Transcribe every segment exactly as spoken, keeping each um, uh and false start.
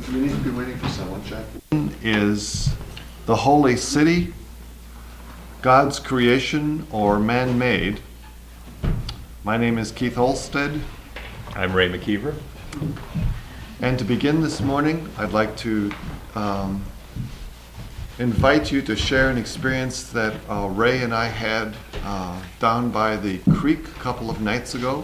We need to be waiting for someone, Jack. Is the holy city God's creation or man-made? My name is Keith Olsted. I'm Ray McKeever. And to begin this morning, I'd like to um, invite you to share an experience that uh, Ray and I had uh, down by the creek a couple of nights ago.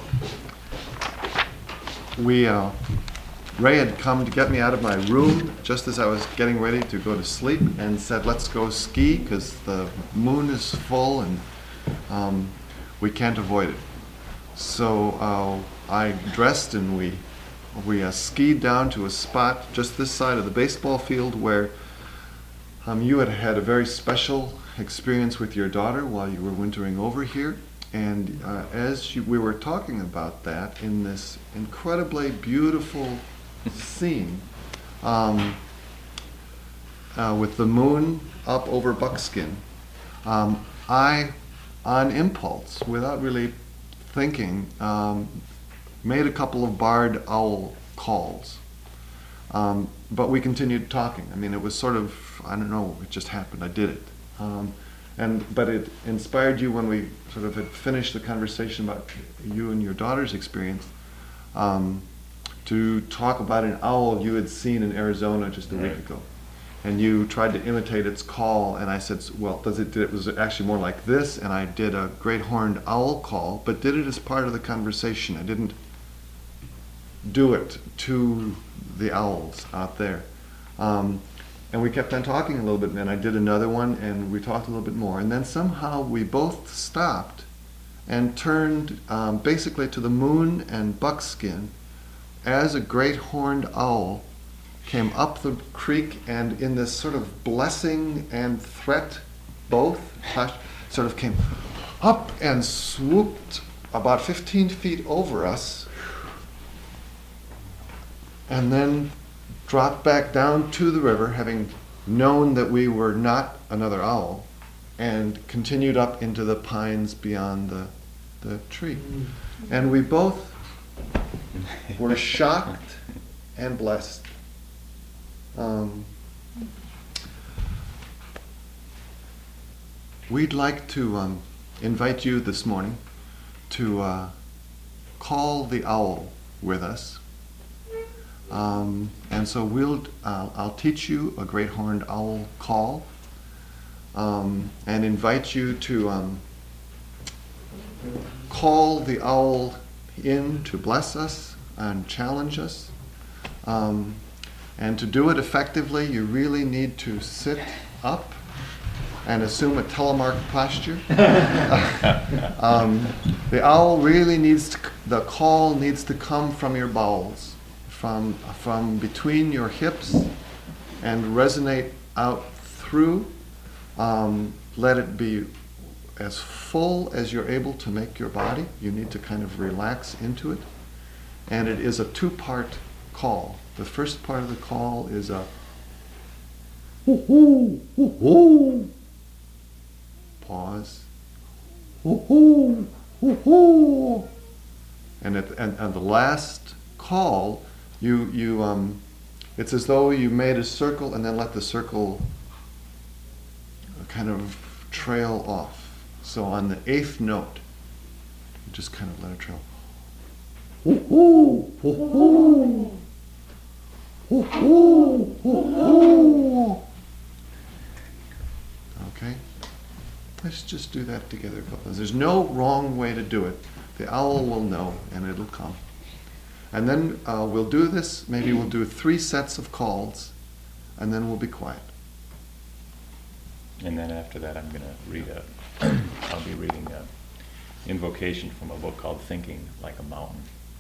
We, uh, Ray had come to get me out of my room just as I was getting ready to go to sleep and said, let's go ski because the moon is full and um, we can't avoid it. So uh, I dressed and we we uh, skied down to a spot just this side of the baseball field where um, you had had a very special experience with your daughter while you were wintering over here. And uh, as you, we were talking about that in this incredibly beautiful scene um, uh, with the moon up over Buckskin, um, I, on impulse, without really thinking, um, made a couple of barred owl calls. Um, but we continued talking. I mean, it was sort of, I don't know, it just happened. I did it. Um, and But it inspired you when we sort of had finished the conversation about you and your daughter's experience um, to talk about an owl you had seen in Arizona just a week ago. And you tried to imitate its call, and I said, well, does it, did it was it actually more like this? And I did a great horned owl call, but did it as part of the conversation. I didn't do it to the owls out there. Um, and we kept on talking a little bit, and I did another one, and we talked a little bit more. And then somehow we both stopped and turned um, basically to the moon and Buckskin as a great horned owl came up the creek, and in this sort of blessing and threat, both, sort of came up and swooped about fifteen feet over us, and then dropped back down to the river, having known that we were not another owl, and continued up into the pines beyond the, the tree. And we both were shocked and blessed. Um, we'd like to um, invite you this morning to uh, call the owl with us. Um, and so we'll, uh, I'll teach you a great horned owl call um, and invite you to um, call the owl in to bless us and challenge us. Um, And to do it effectively, you really need to sit up and assume a telemark posture. um, the owl really needs to, the call needs to come from your bowels, from, from between your hips and resonate out through. Um, let it be as full as you're able to make your body. You need to kind of relax into it. And it is a two-part call. The first part of the call is a hoo-hoo, hoo-hoo. Pause. Hoo-hoo, hoo-hoo. And at and, and the last call, you you um, it's as though you made a circle and then let the circle kind of trail off. So on the eighth note, you just kind of let it trail. Hoo-hoo, hoo-hoo. Hoo-hoo, hoo-hoo. Okay? Let's just do that together. There's no wrong way to do it. The owl will know, and it'll come. And then uh, we'll do this. Maybe we'll do three sets of calls, and then we'll be quiet. And then after that, I'm going to read a, I'll be reading an invocation from a book called Thinking Like a Mountain.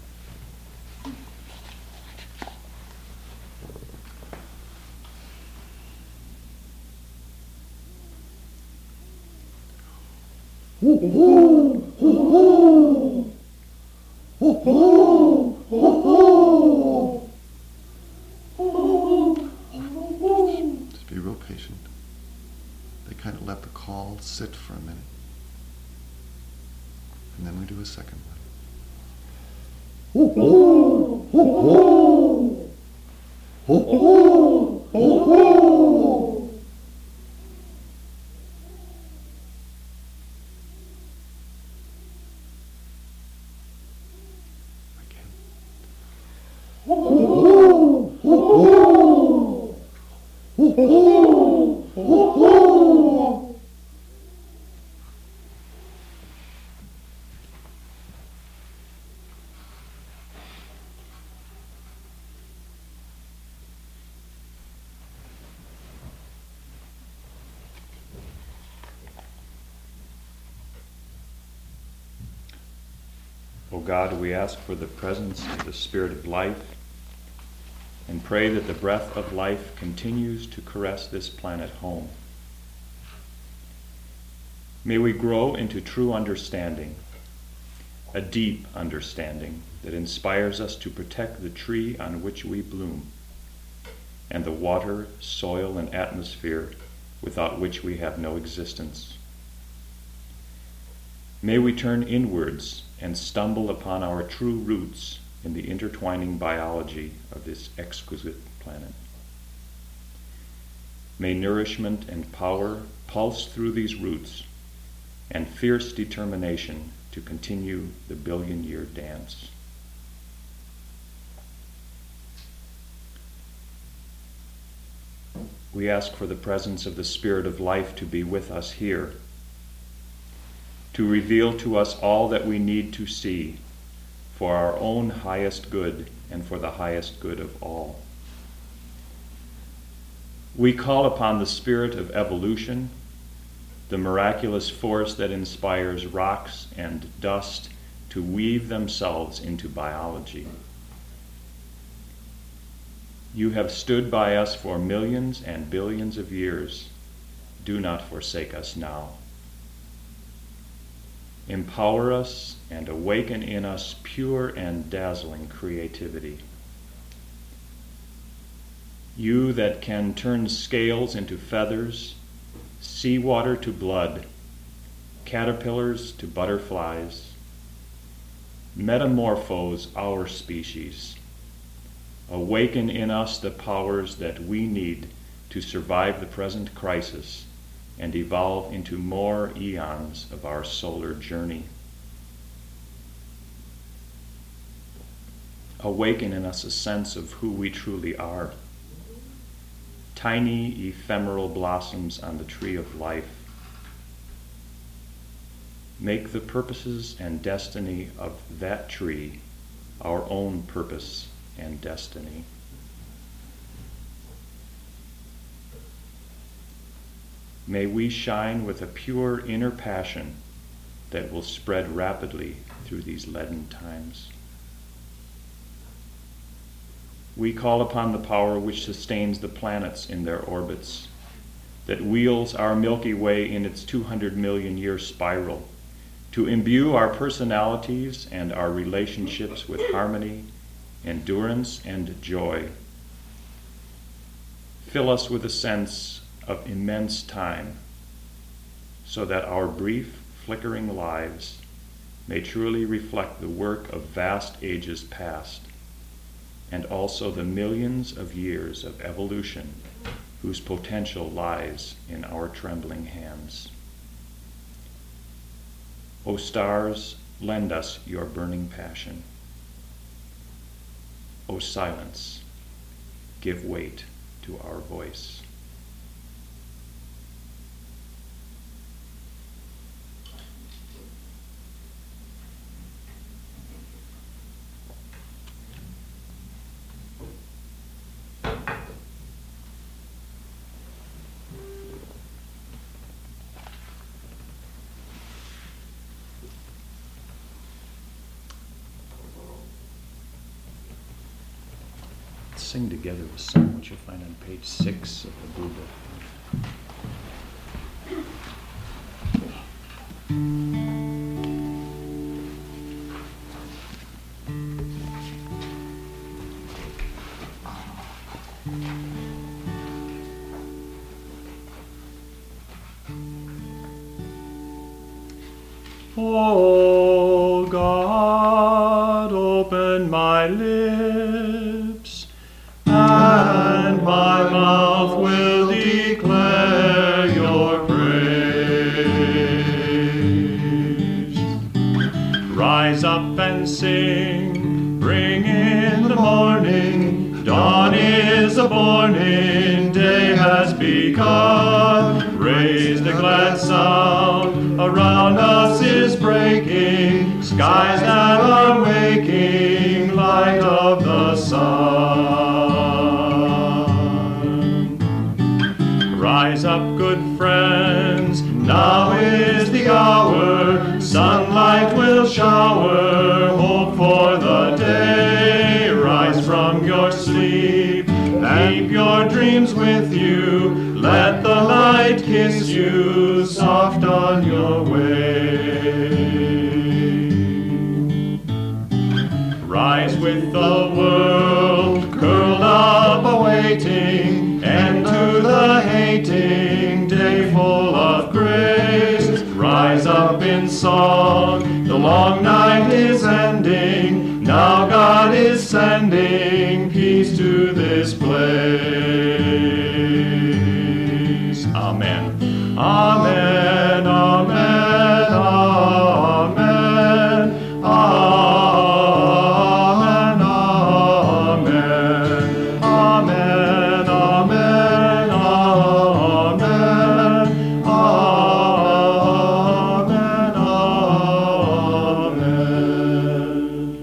Hoo-hoo, hoo-hoo. Hoo-hoo, hoo-hoo. Just be real patient. They kind of let the call sit for a minute. And then we do a second one. Hoo-hoo, hoo-hoo. Hoo-hoo. O God, we ask for the presence of the Spirit of life and pray that the breath of life continues to caress this planet home. May we grow into true understanding, a deep understanding that inspires us to protect the tree on which we bloom and the water, soil, and atmosphere without which we have no existence. May we turn inwards and stumble upon our true roots in the intertwining biology of this exquisite planet. May nourishment and power pulse through these roots and fierce determination to continue the billion-year dance. We ask for the presence of the Spirit of life to be with us here, to reveal to us all that we need to see for our own highest good and for the highest good of all. We call upon the spirit of evolution, the miraculous force that inspires rocks and dust to weave themselves into biology. You have stood by us for millions and billions of years. Do not forsake us now. Empower us and awaken in us pure and dazzling creativity. You that can turn scales into feathers, seawater to blood, caterpillars to butterflies, metamorphose our species. Awaken in us the powers that we need to survive the present crisis and evolve into more eons of our solar journey. Awaken in us a sense of who we truly are. Tiny ephemeral blossoms on the tree of life. Make the purposes and destiny of that tree our own purpose and destiny. May we shine with a pure inner passion that will spread rapidly through these leaden times. We call upon the power which sustains the planets in their orbits, that wheels our Milky Way in its two hundred million year spiral, to imbue our personalities and our relationships with harmony, endurance, and joy. Fill us with a sense of immense time, so that our brief, flickering lives may truly reflect the work of vast ages past, and also the millions of years of evolution whose potential lies in our trembling hands. O stars, lend us your burning passion. O silence, give weight to our voice. Sing together the song which you'll find on page six of the Blue Book. O God, open my lips, and my mouth will declare your praise. Rise up and sing, bring in the morning, Dawn is a morning, day has begun. Raised a glad sound, around us is breaking. Skies that are waking, light of the sun. Rise up, good friends, now is the hour. Sunlight will shower, hope for the day. Rise from your sleep, keep your dreams with you. Let the light kiss you, soft on your way. Rise with the world, curled up awaiting, and to the hating day full of grace. Rise up in song, the long night is ending. Now God is sending peace to this place. Amen. Amen. Amen. Amen. Amen. Amen. Amen. Amen. Amen. Amen. Amen.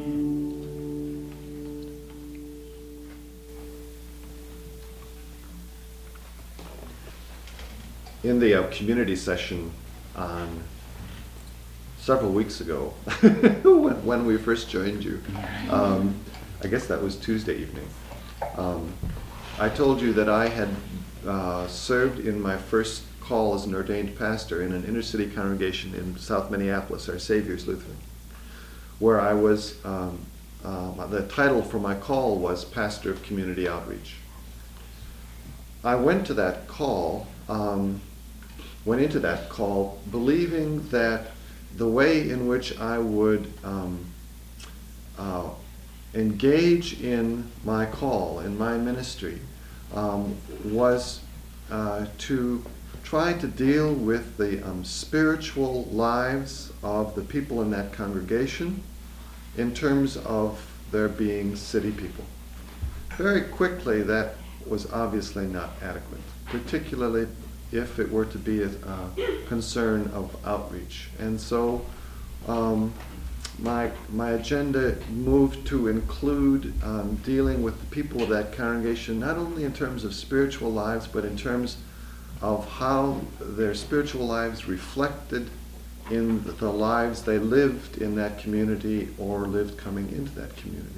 In the uh, community session on several weeks ago, when, when we first joined you, um, I guess that was Tuesday evening, um, I told you that I had uh, served in my first call as an ordained pastor in an inner city congregation in South Minneapolis, Our Savior's Lutheran, where I was, um, uh, the title for my call was Pastor of Community Outreach. I went to that call, um, went into that call believing that the way in which I would um, uh, engage in my call, in my ministry, um, was uh, to try to deal with the um, spiritual lives of the people in that congregation in terms of their being city people. Very quickly, that was obviously not adequate, particularly if it were to be a, a concern of outreach. And so um, my, my agenda moved to include um, dealing with the people of that congregation, not only in terms of spiritual lives, but in terms of how their spiritual lives reflected in the, the lives they lived in that community or lived coming into that community.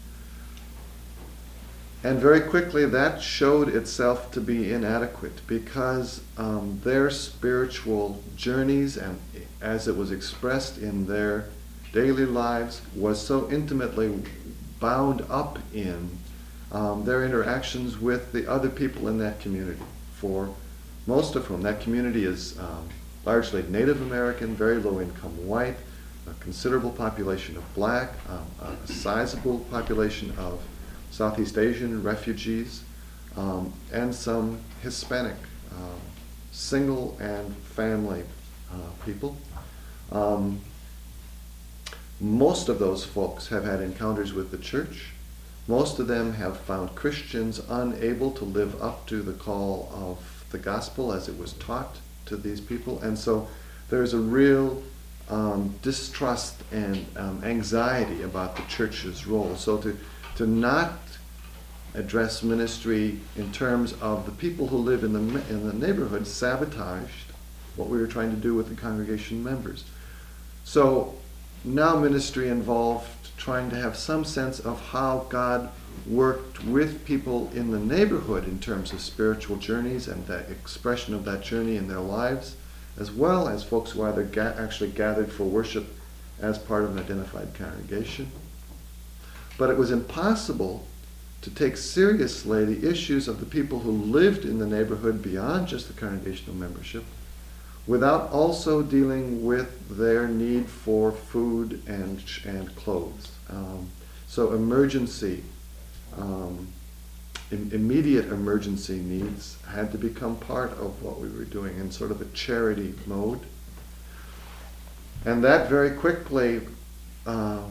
And very quickly that showed itself to be inadequate because um, their spiritual journeys and as it was expressed in their daily lives was so intimately bound up in um, their interactions with the other people in that community, for most of whom that community is um, largely Native American, very low income white, a considerable population of black, um, a sizable population of Southeast Asian refugees, um, and some Hispanic uh, single and family uh, people. Um, most of those folks have had encounters with the church. Most of them have found Christians unable to live up to the call of the gospel as it was taught to these people. And so there's a real um, distrust and um, anxiety about the church's role. So to to not address ministry in terms of the people who live in the in the neighborhood sabotaged what we were trying to do with the congregation members. So now ministry involved trying to have some sense of how God worked with people in the neighborhood in terms of spiritual journeys and the expression of that journey in their lives, as well as folks who either ga- actually gathered for worship as part of an identified congregation. But it was impossible to take seriously the issues of the people who lived in the neighborhood beyond just the congregational membership without also dealing with their need for food and and clothes. Um, so emergency, um, im- immediate emergency needs had to become part of what we were doing in sort of a charity mode. And that very quickly uh,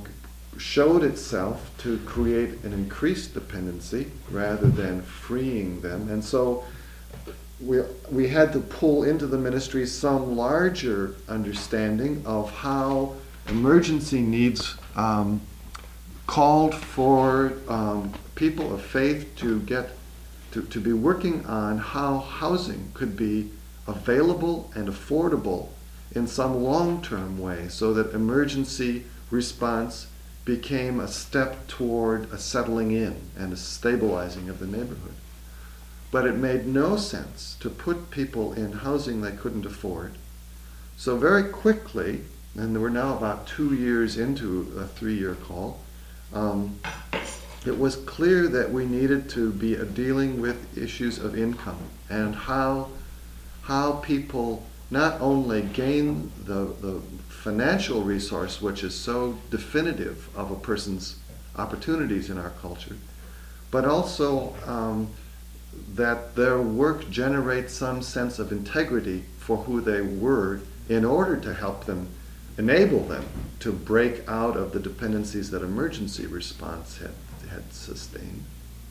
showed itself to create an increased dependency rather than freeing them. And so we, we had to pull into the ministry some larger understanding of how emergency needs um, called for um, people of faith to get to, to be working on how housing could be available and affordable in some long-term way, so that emergency response became a step toward a settling in and a stabilizing of the neighborhood. But it made no sense to put people in housing they couldn't afford. So very quickly, and we're now about two years into a three-year call, um, it was clear that we needed to be uh, dealing with issues of income and how how people not only gain the, the financial resource, which is so definitive of a person's opportunities in our culture, but also um, that their work generates some sense of integrity for who they were in order to help them, enable them to break out of the dependencies that emergency response had, had sustained.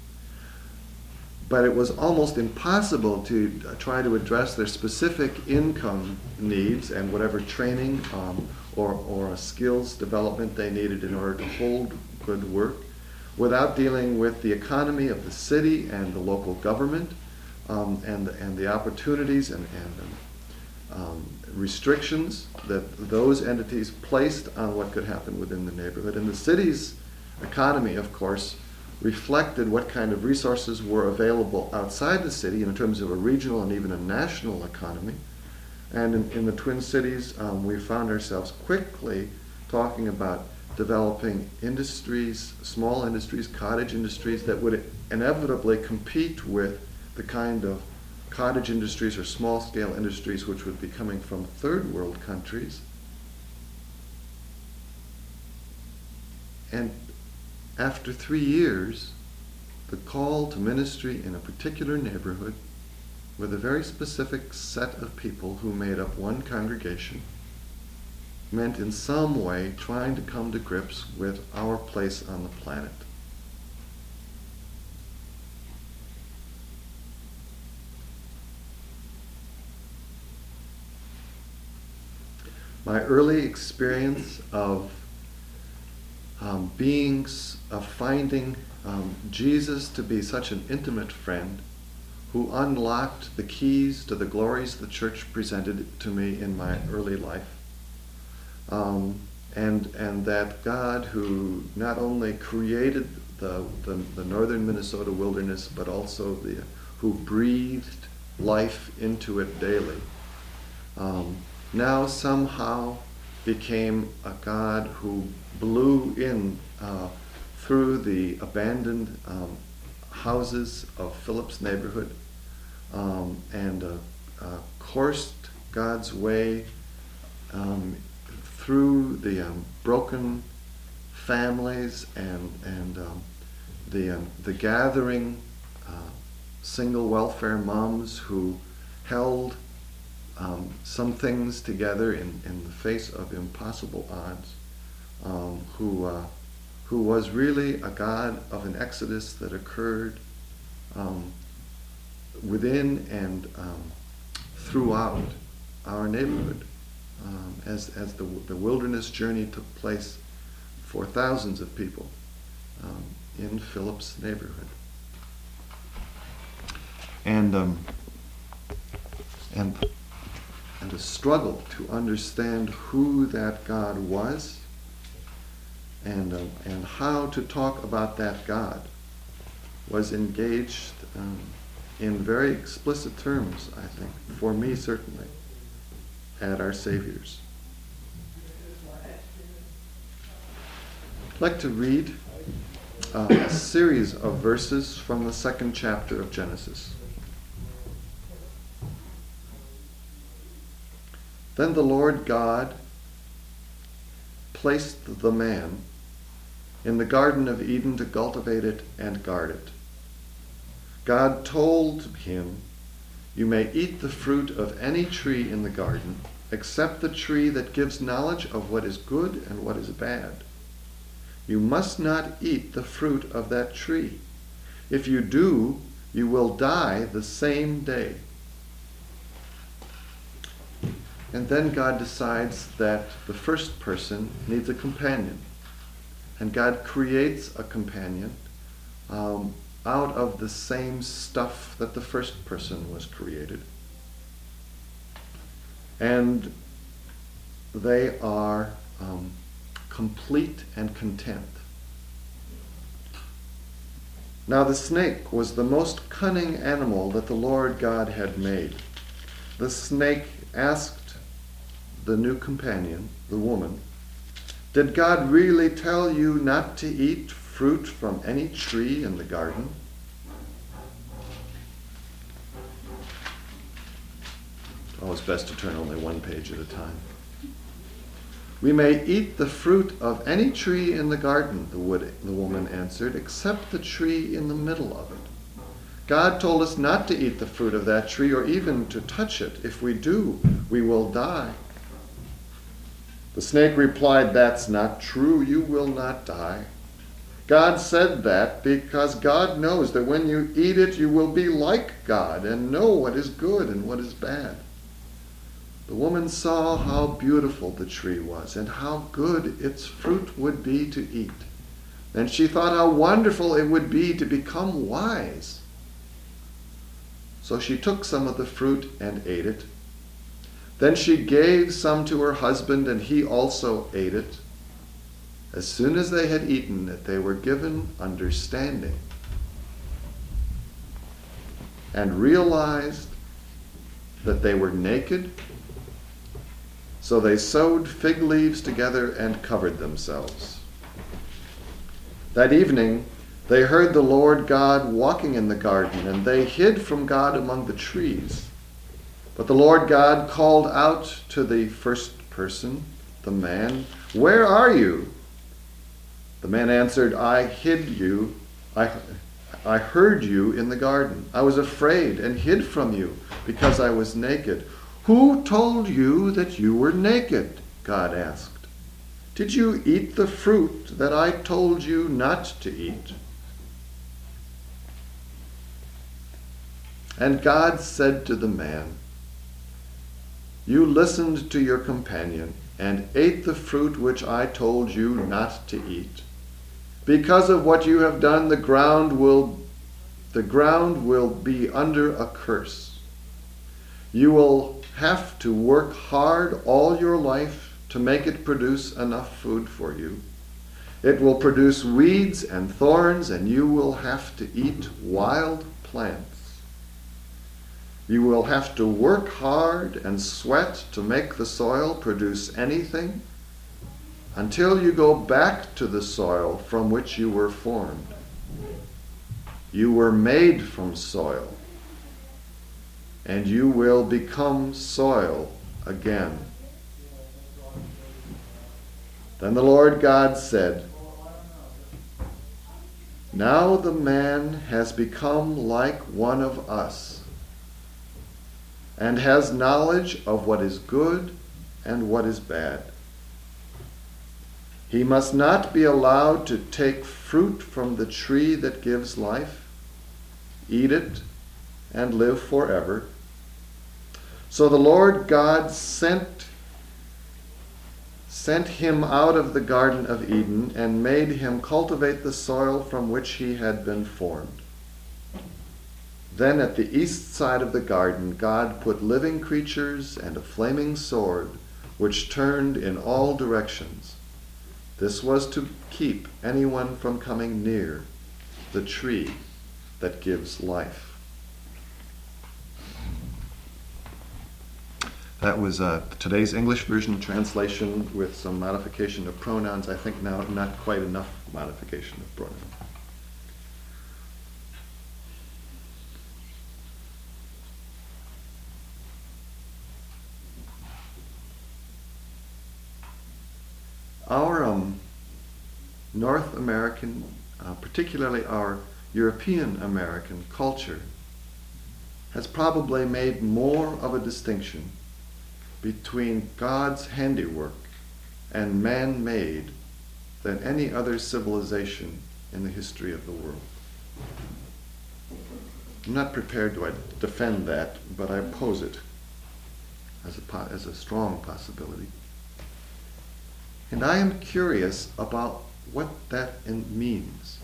But it was almost impossible to uh, try to address their specific income needs and whatever training um, or, or skills development they needed in order to hold good work without dealing with the economy of the city and the local government um, and, and the opportunities and, and um, restrictions that those entities placed on what could happen within the neighborhood. And the city's economy, of course, reflected what kind of resources were available outside the city in terms of a regional and even a national economy. And in, in the Twin Cities, um, we found ourselves quickly talking about developing industries, small industries, cottage industries that would inevitably compete with the kind of cottage industries or small-scale industries which would be coming from third world countries. And after three years, the call to ministry in a particular neighborhood with a very specific set of people who made up one congregation meant in some way trying to come to grips with our place on the planet. My early experience of um, beings, of finding um, Jesus to be such an intimate friend who unlocked the keys to the glories the church presented to me in my early life. Um, and and that God, who not only created the, the, the northern Minnesota wilderness, but also the who breathed life into it daily, um, now somehow became a God who blew in uh, through the abandoned um, houses of Phillips neighborhood um, and uh, uh, coursed God's way um, through the um, broken families and and um, the um, the gathering uh, single welfare moms who held um, some things together in, in the face of impossible odds, um, who uh, who was really a God of an exodus that occurred um, within and um, throughout our neighborhood. Um, as as the the wilderness journey took place for thousands of people um, in Phillips neighborhood, and um, and and a struggle to understand who that God was, and uh, and how to talk about that God was engaged um, in very explicit terms, I think, for me certainly, at our Savior's. I'd like to read uh, a series of verses from the second chapter of Genesis. Then the Lord God placed the man in the Garden of Eden to cultivate it and guard it. God told him, "You may eat the fruit of any tree in the garden, except the tree that gives knowledge of what is good and what is bad. You must not eat the fruit of that tree. If you do, you will die the same day." And then God decides that the first person needs a companion. And God creates a companion um, out of the same stuff that the first person was created. And they are um, complete and content. Now the snake was the most cunning animal that the Lord God had made. The snake asked the new companion, the woman, "Did God really tell you not to eat fruit from any tree in the garden?" Oh, it's best to turn only one page at a time. "We may eat the fruit of any tree in the garden," the, wood, the woman answered, "except the tree in the middle of it. God told us not to eat the fruit of that tree or even to touch it. If we do, we will die." The snake replied, "That's not true. You will not die. God said that because God knows that when you eat it, you will be like God and know what is good and what is bad." The woman saw how beautiful the tree was and how good its fruit would be to eat. And she thought how wonderful it would be to become wise. So she took some of the fruit and ate it. Then she gave some to her husband, and he also ate it. As soon as they had eaten it, they were given understanding and realized that they were naked. So they sewed fig leaves together and covered themselves. That evening, they heard the Lord God walking in the garden, and they hid from God among the trees. But the Lord God called out to the first person, the man, "Where are you?" The man answered, "I hid you. I, I heard you in the garden. I was afraid and hid from you because I was naked." "Who told you that you were naked?" God asked. "Did you eat the fruit that I told you not to eat?" And God said to the man, "You listened to your companion and ate the fruit which I told you not to eat. Because of what you have done, the ground will, the ground will be under a curse. You will have to work hard all your life to make it produce enough food for you. It will produce weeds and thorns, and you will have to eat wild plants. You will have to work hard and sweat to make the soil produce anything until you go back to the soil from which you were formed. You were made from soil, and you will become soil again." Then the Lord God said, "Now the man has become like one of us, and has knowledge of what is good and what is bad. He must not be allowed to take fruit from the tree that gives life, eat it, and live forever." So the Lord God sent, sent him out of the Garden of Eden and made him cultivate the soil from which he had been formed. Then at the east side of the garden, God put living creatures and a flaming sword, which turned in all directions. This was to keep anyone from coming near the tree that gives life. That was uh, today's English version translation with some modification of pronouns. I think now not quite enough modification of pronouns. Our um, North American, uh, particularly our European American culture, has probably made more of a distinction between God's handiwork and man-made than any other civilization in the history of the world. I'm not prepared to defend that, but I oppose it as a, po- as a strong possibility. And I am curious about what that in- means.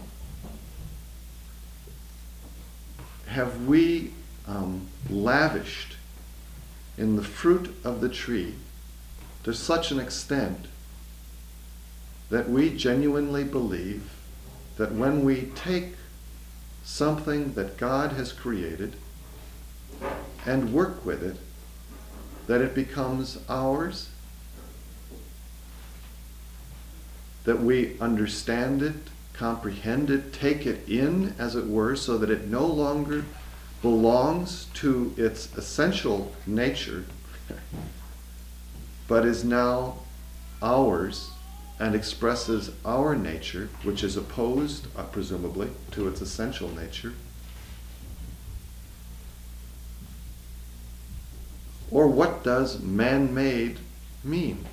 Have we um, lavished in the fruit of the tree to such an extent that we genuinely believe that when we take something that God has created and work with it, that it becomes ours, that we understand it, comprehend it, take it in, as it were, so that it no longer belongs to its essential nature, but is now ours and expresses our nature, which is opposed, uh, presumably, to its essential nature? Or what does man-made mean?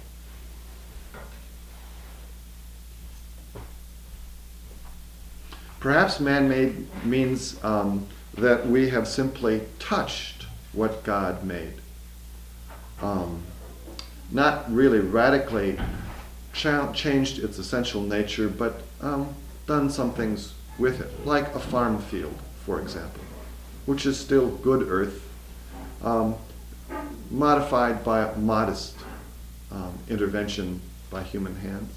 Perhaps man-made means um, that we have simply touched what God made. Um, not really radically cha- changed its essential nature, but um, done some things with it, like a farm field, for example, which is still good earth, um, modified by modest um, intervention by human hands.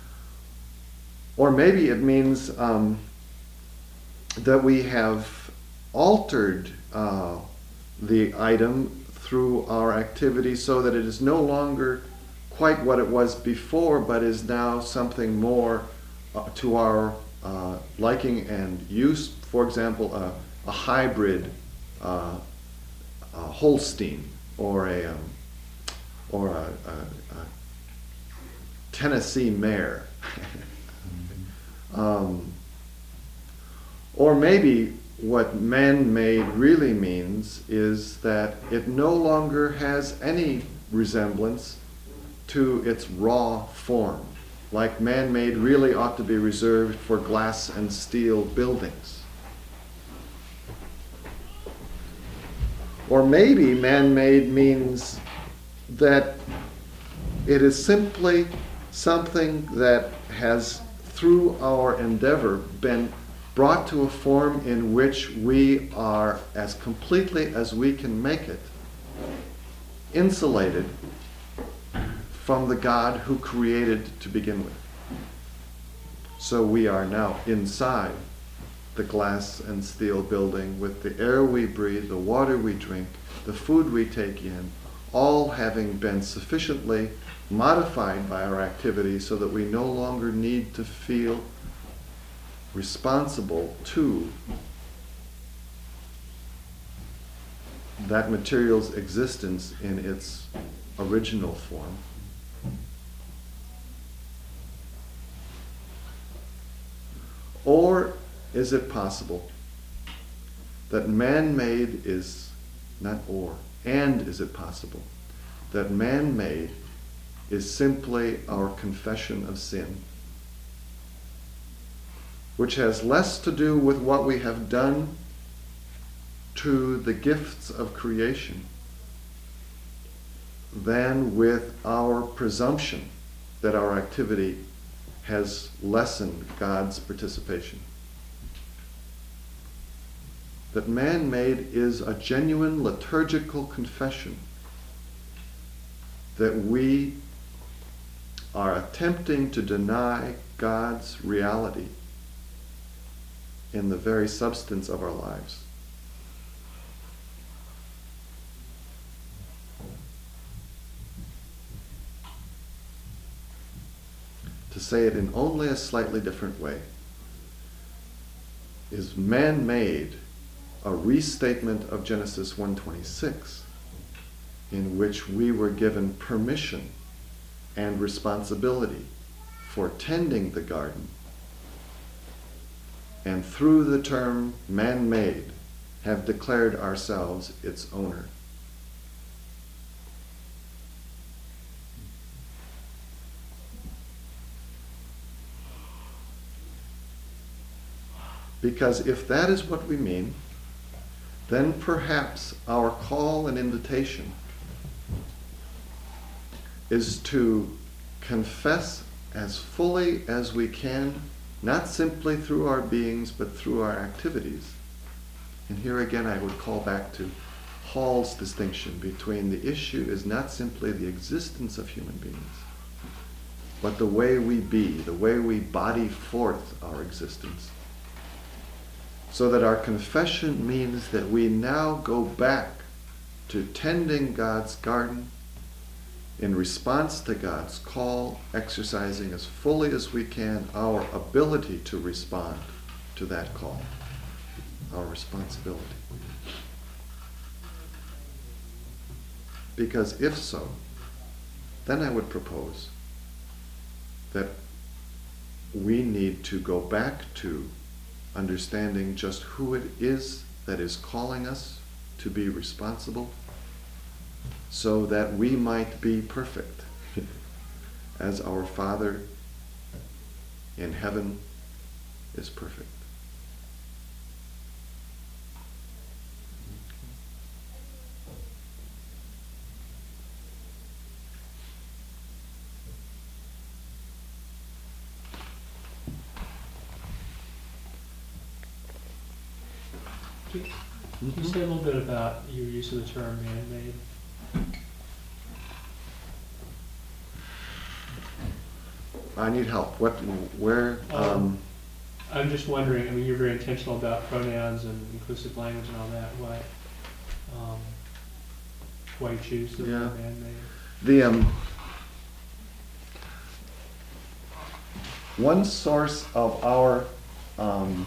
Or maybe it means um, that we have altered uh, the item through our activity so that it is no longer quite what it was before, but is now something more uh, to our uh, liking and use. For example, a, a hybrid uh, a Holstein or a um, or a, a, a Tennessee mare. um, or maybe what man-made really means is that it no longer has any resemblance to its raw form, like man-made really ought to be reserved for glass and steel buildings. Or maybe man-made means that it is simply something that has, through our endeavor, been brought to a form in which we are, as completely as we can make it, insulated from the God who created to begin with. So we are now inside the glass and steel building with the air we breathe, the water we drink, the food we take in, all having been sufficiently modified by our activity so that we no longer need to feel responsible to that material's existence in its original form. Or is it possible that man-made is, not or, and is it possible that man-made is simply our confession of sin, which has less to do with what we have done to the gifts of creation than with our presumption that our activity has lessened God's participation? That man-made is a genuine liturgical confession that we are attempting to deny God's reality in the very substance of our lives. To say it in only a slightly different way, is man-made a restatement of Genesis one twenty-six, in which we were given permission and responsibility for tending the garden, and through the term man-made have declared ourselves its owner. Because if that is what we mean, then perhaps our call and invitation is to confess as fully as we can, not simply through our beings, but through our activities. And here again I would call back to Hall's distinction between the issue is not simply the existence of human beings, but the way we be, the way we body forth our existence. So that our confession means that we now go back to tending God's garden in response to God's call, exercising as fully as we can our ability to respond to that call, our responsibility. Because if so, then I would propose that we need to go back to understanding just who it is that is calling us to be responsible, so that we might be perfect as our Father in heaven is perfect. Could could you say a little bit about your use of the term man-made? I need help. What, where, um, Um, I'm just wondering, I mean, you're very intentional about pronouns and inclusive language and all that, why, um, why you choose the Yeah. word man-made? the, um, one source of our, um,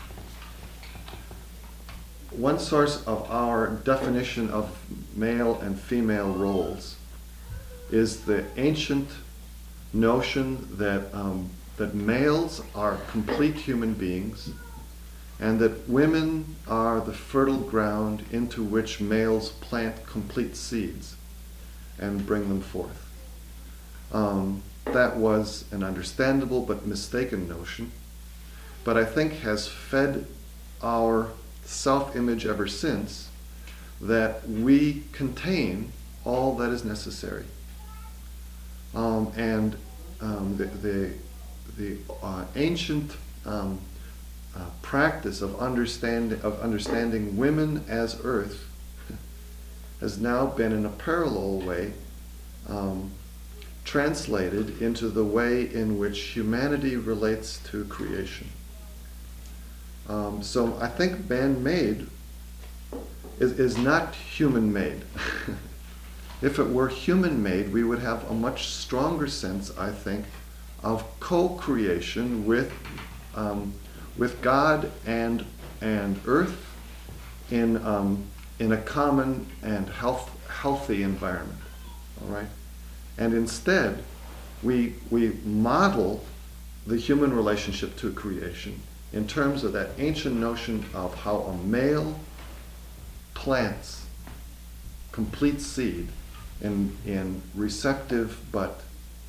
one source of our definition of male and female roles is the ancient notion that um, that males are complete human beings, and that women are the fertile ground into which males plant complete seeds and bring them forth. Um, that was an understandable but mistaken notion, but I think has fed our self-image ever since, that we contain all that is necessary. Um, and um, the, the, the uh, ancient um, uh, practice of, understand, of understanding women as earth has now been in a parallel way um, translated into the way in which humanity relates to creation. Um, so I think man-made is, is not human-made. If it were human-made, we would have a much stronger sense, I think, of co-creation with, um, with God and, and earth in, um, in a common and health, healthy environment. All right? And instead, we, we model the human relationship to creation in terms of that ancient notion of how a male plants complete seed in, in receptive but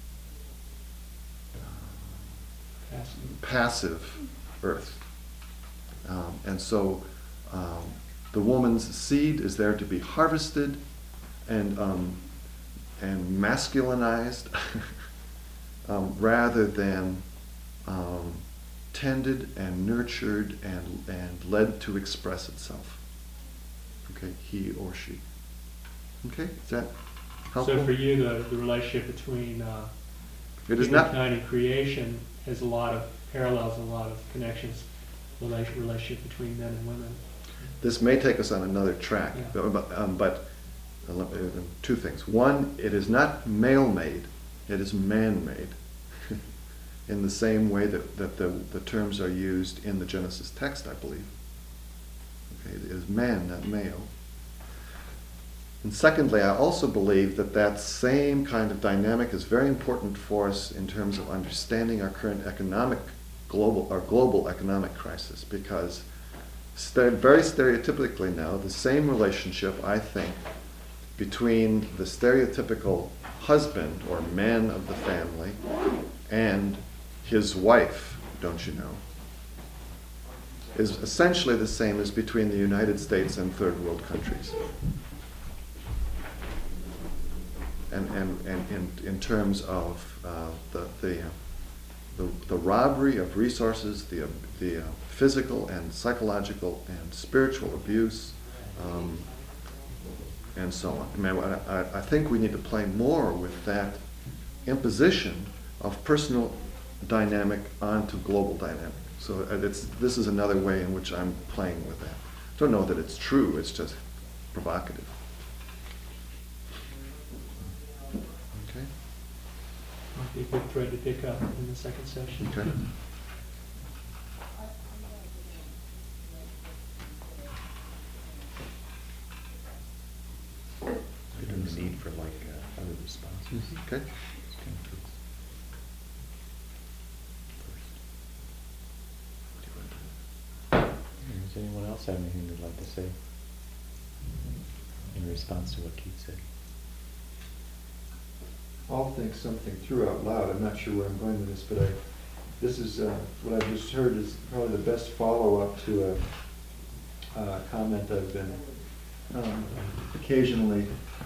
Passive. passive earth. Um, and so um, the woman's seed is there to be harvested and, um, and masculinized um, rather than um, tended and nurtured and, and led to express itself. Okay, he or she. Okay, is that helpful? So for you, the, the relationship between uh, It is not. humankind and creation has a lot of parallels, a lot of connections, relation, relationship between men and women. This may take us on another track, Yeah. but, but, um, but uh, let me- uh, two things. One, it is not male-made; it is man-made. In the same way that, that the, the terms are used in the Genesis text, I believe. Okay, it is man, not male. And secondly, I also believe that that same kind of dynamic is very important for us in terms of understanding our current economic global, our global economic crisis, because st- very stereotypically now, the same relationship, I think, between the stereotypical husband or man of the family and his wife, don't you know, is essentially the same as between the United States and third world countries. And, and, and in, in terms of uh, the, the, uh, the, the robbery of resources, the, uh, the uh, physical and psychological and spiritual abuse, um, and so on. I mean, I, I think we need to play more with that imposition of personal dynamic onto global dynamic. So it's, this is another way in which I'm playing with that. Don't know that it's true, it's just provocative. Okay? Might be a good thread to pick up in the second session. Okay. There's a need for like uh, other responses. Okay. Does anyone else have anything they'd like to say in response to what Keith said? I'll think something through out loud. I'm not sure where I'm going with this, but I, this is, uh, what I've just heard is probably the best follow-up to a, a comment I've been um, occasionally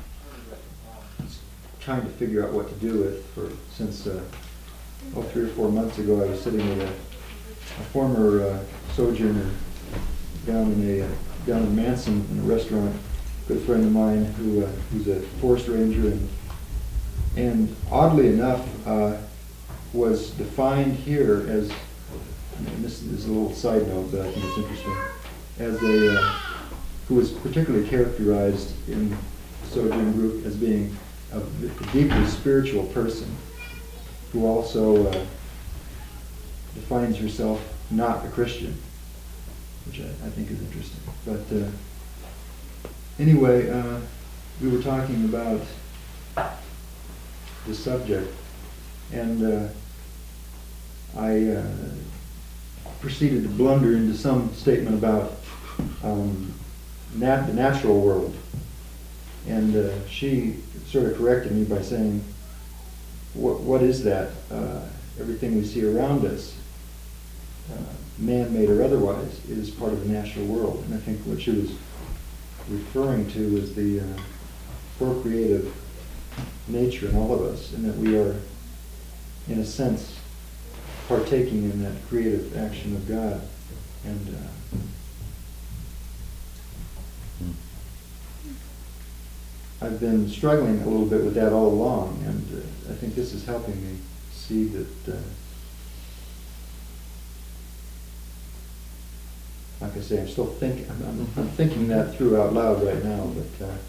trying to figure out what to do with for, since, uh, oh, three or four months ago I was sitting with a, a former uh, sojourner down in a, uh, down in Manson in a restaurant, good friend of mine who, uh, who's a forest ranger and And oddly enough, uh, was defined here as, and this is a little side note, but I think it's interesting, as a, uh, who was particularly characterized in the Sojourn group as being a deeply spiritual person, who also uh, defines herself not a Christian, which I, I think is interesting. But uh, anyway, uh, we were talking about the subject, and uh, I uh, proceeded to blunder into some statement about um, nat- the natural world, and uh, she sort of corrected me by saying, "What what is that? Uh, everything we see around us, uh, man-made or otherwise, is part of the natural world." And I think what she was referring to was the uh, procreative nature in all of us, and that we are, in a sense, partaking in that creative action of God. And uh, I've been struggling a little bit with that all along, and uh, I think this is helping me see that, uh, like I say, I'm still thinking, I'm, I'm, I'm thinking that through out loud right now, but uh,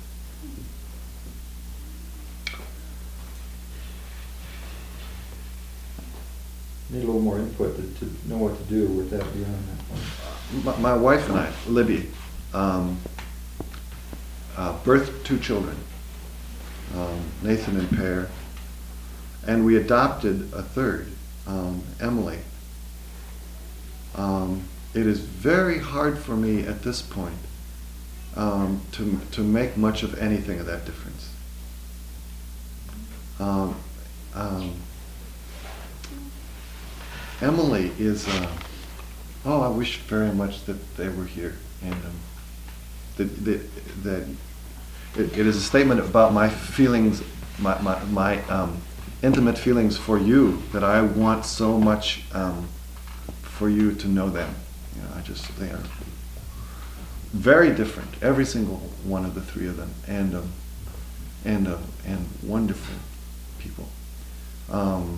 need a little more input to, to know what to do with that beyond that point. My, my wife and I, Libby, um, uh, birthed two children, um, Nathan and Pear, and we adopted a third, um, Emily. Um, it is very hard for me at this point um, to to make much of anything of that difference. Um, um, Emily is, uh, oh, I wish very much that they were here. And um, that, that, that it, it is a statement about my feelings, my, my, my um, intimate feelings for you, that I want so much um, for you to know them. You know, I just, they are very different, every single one of the three of them, and, um, and, uh, and wonderful people. Um,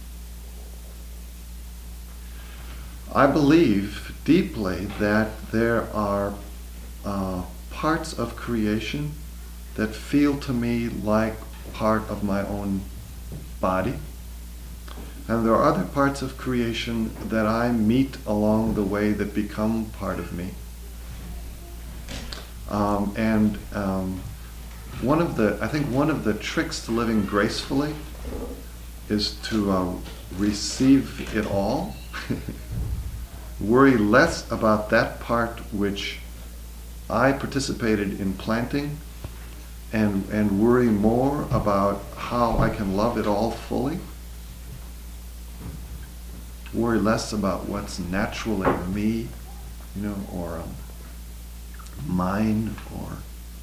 I believe deeply that there are uh, parts of creation that feel to me like part of my own body. And there are other parts of creation that I meet along the way that become part of me. Um, and um, one of the, I think one of the tricks to living gracefully is to um, receive it all. Worry less about that part which I participated in planting, and, and worry more about how I can love it all fully. Worry less about what's natural in me you know, or um, mine, or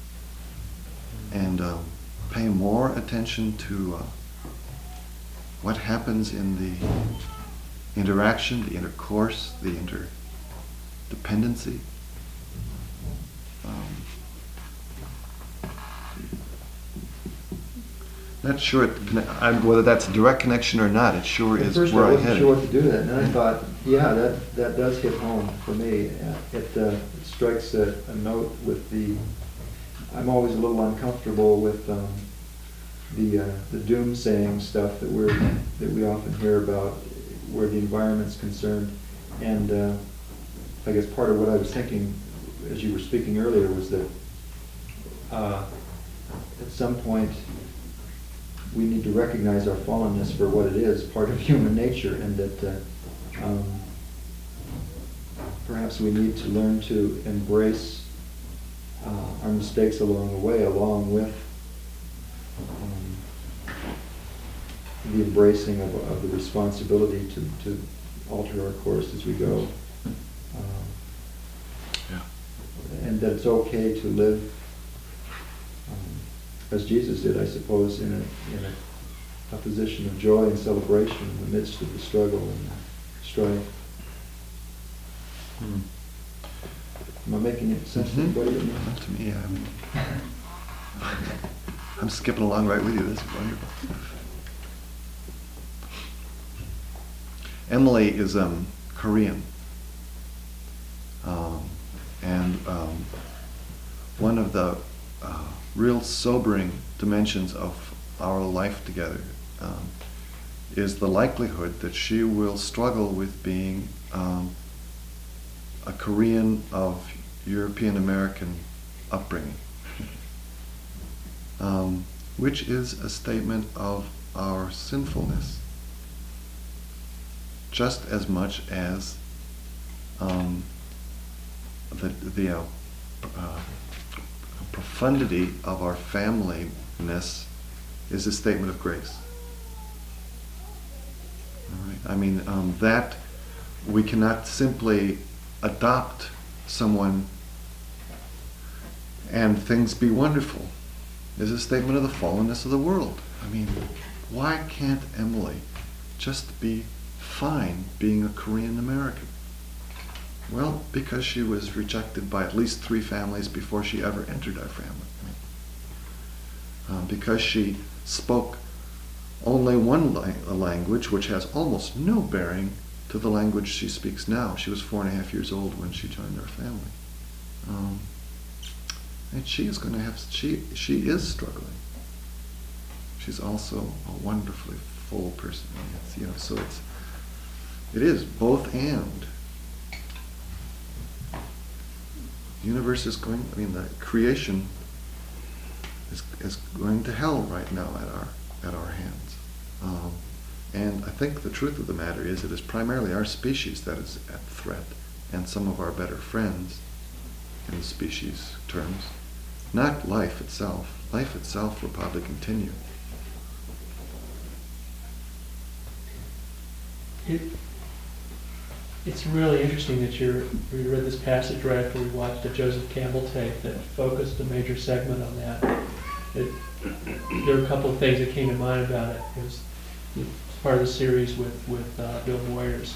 and um, pay more attention to uh, what happens in the interaction, the intercourse, the interdependency. Um, not sure it, I'm, whether that's a direct connection or not. It sure At is first, where I I wasn't headed. sure what to do with that, and then I thought, yeah, that, that does hit home for me. Uh, It, uh, it strikes a, a note with the, I'm always a little uncomfortable with um, the, uh, the doomsaying stuff that we're, that we often hear about where the environment's concerned. And uh, I guess part of what I was thinking as you were speaking earlier was that uh, at some point, we need to recognize our fallenness for what it is, part of human nature, and that uh, um, perhaps we need to learn to embrace uh, our mistakes along the way, along with um, the embracing of, of the responsibility to, to alter our course as we go. Um, Yeah. and that it's okay to live um, as Jesus did, I suppose, in a, in a, a position of joy and celebration in the midst of the struggle and the strife. Hmm. Am I making it sense to Mhm. anybody? Well, to me, I'm, I'm skipping along right with you. This is wonderful. Emily is um, Korean. Um, and um, one of the uh, real sobering dimensions of our life together um, is the likelihood that she will struggle with being um, a Korean of European American upbringing, um, which is a statement of our sinfulness, just as much as um, the, the uh, uh, profundity of our familyness is a statement of grace. All right? I mean, um, that we cannot simply adopt someone and things be wonderful. Is a statement of the fallenness of the world. I mean, why can't Emily just be fine being a Korean American? Well, because she was rejected by at least three families before she ever entered our family. Um, because she spoke only one la- a language which has almost no bearing to the language she speaks now. She was four and a half years old when she joined our family. Um, and she is going to have, she, she is struggling. She's also a wonderfully full person. It's, you know, so it's, it is both and. The universe is going, I mean, the creation is, is going to hell right now at our, at our hands. Um, and I think the truth of the matter is it is primarily our species that is at threat, and some of our better friends in the species terms, not life itself. Life itself will probably continue. It, it's really interesting that you're, we read this passage right after we watched the Joseph Campbell tape that focused a major segment on that. It, there were a couple of things that came to mind about it. It was part of the series with, with uh, Bill Moyers.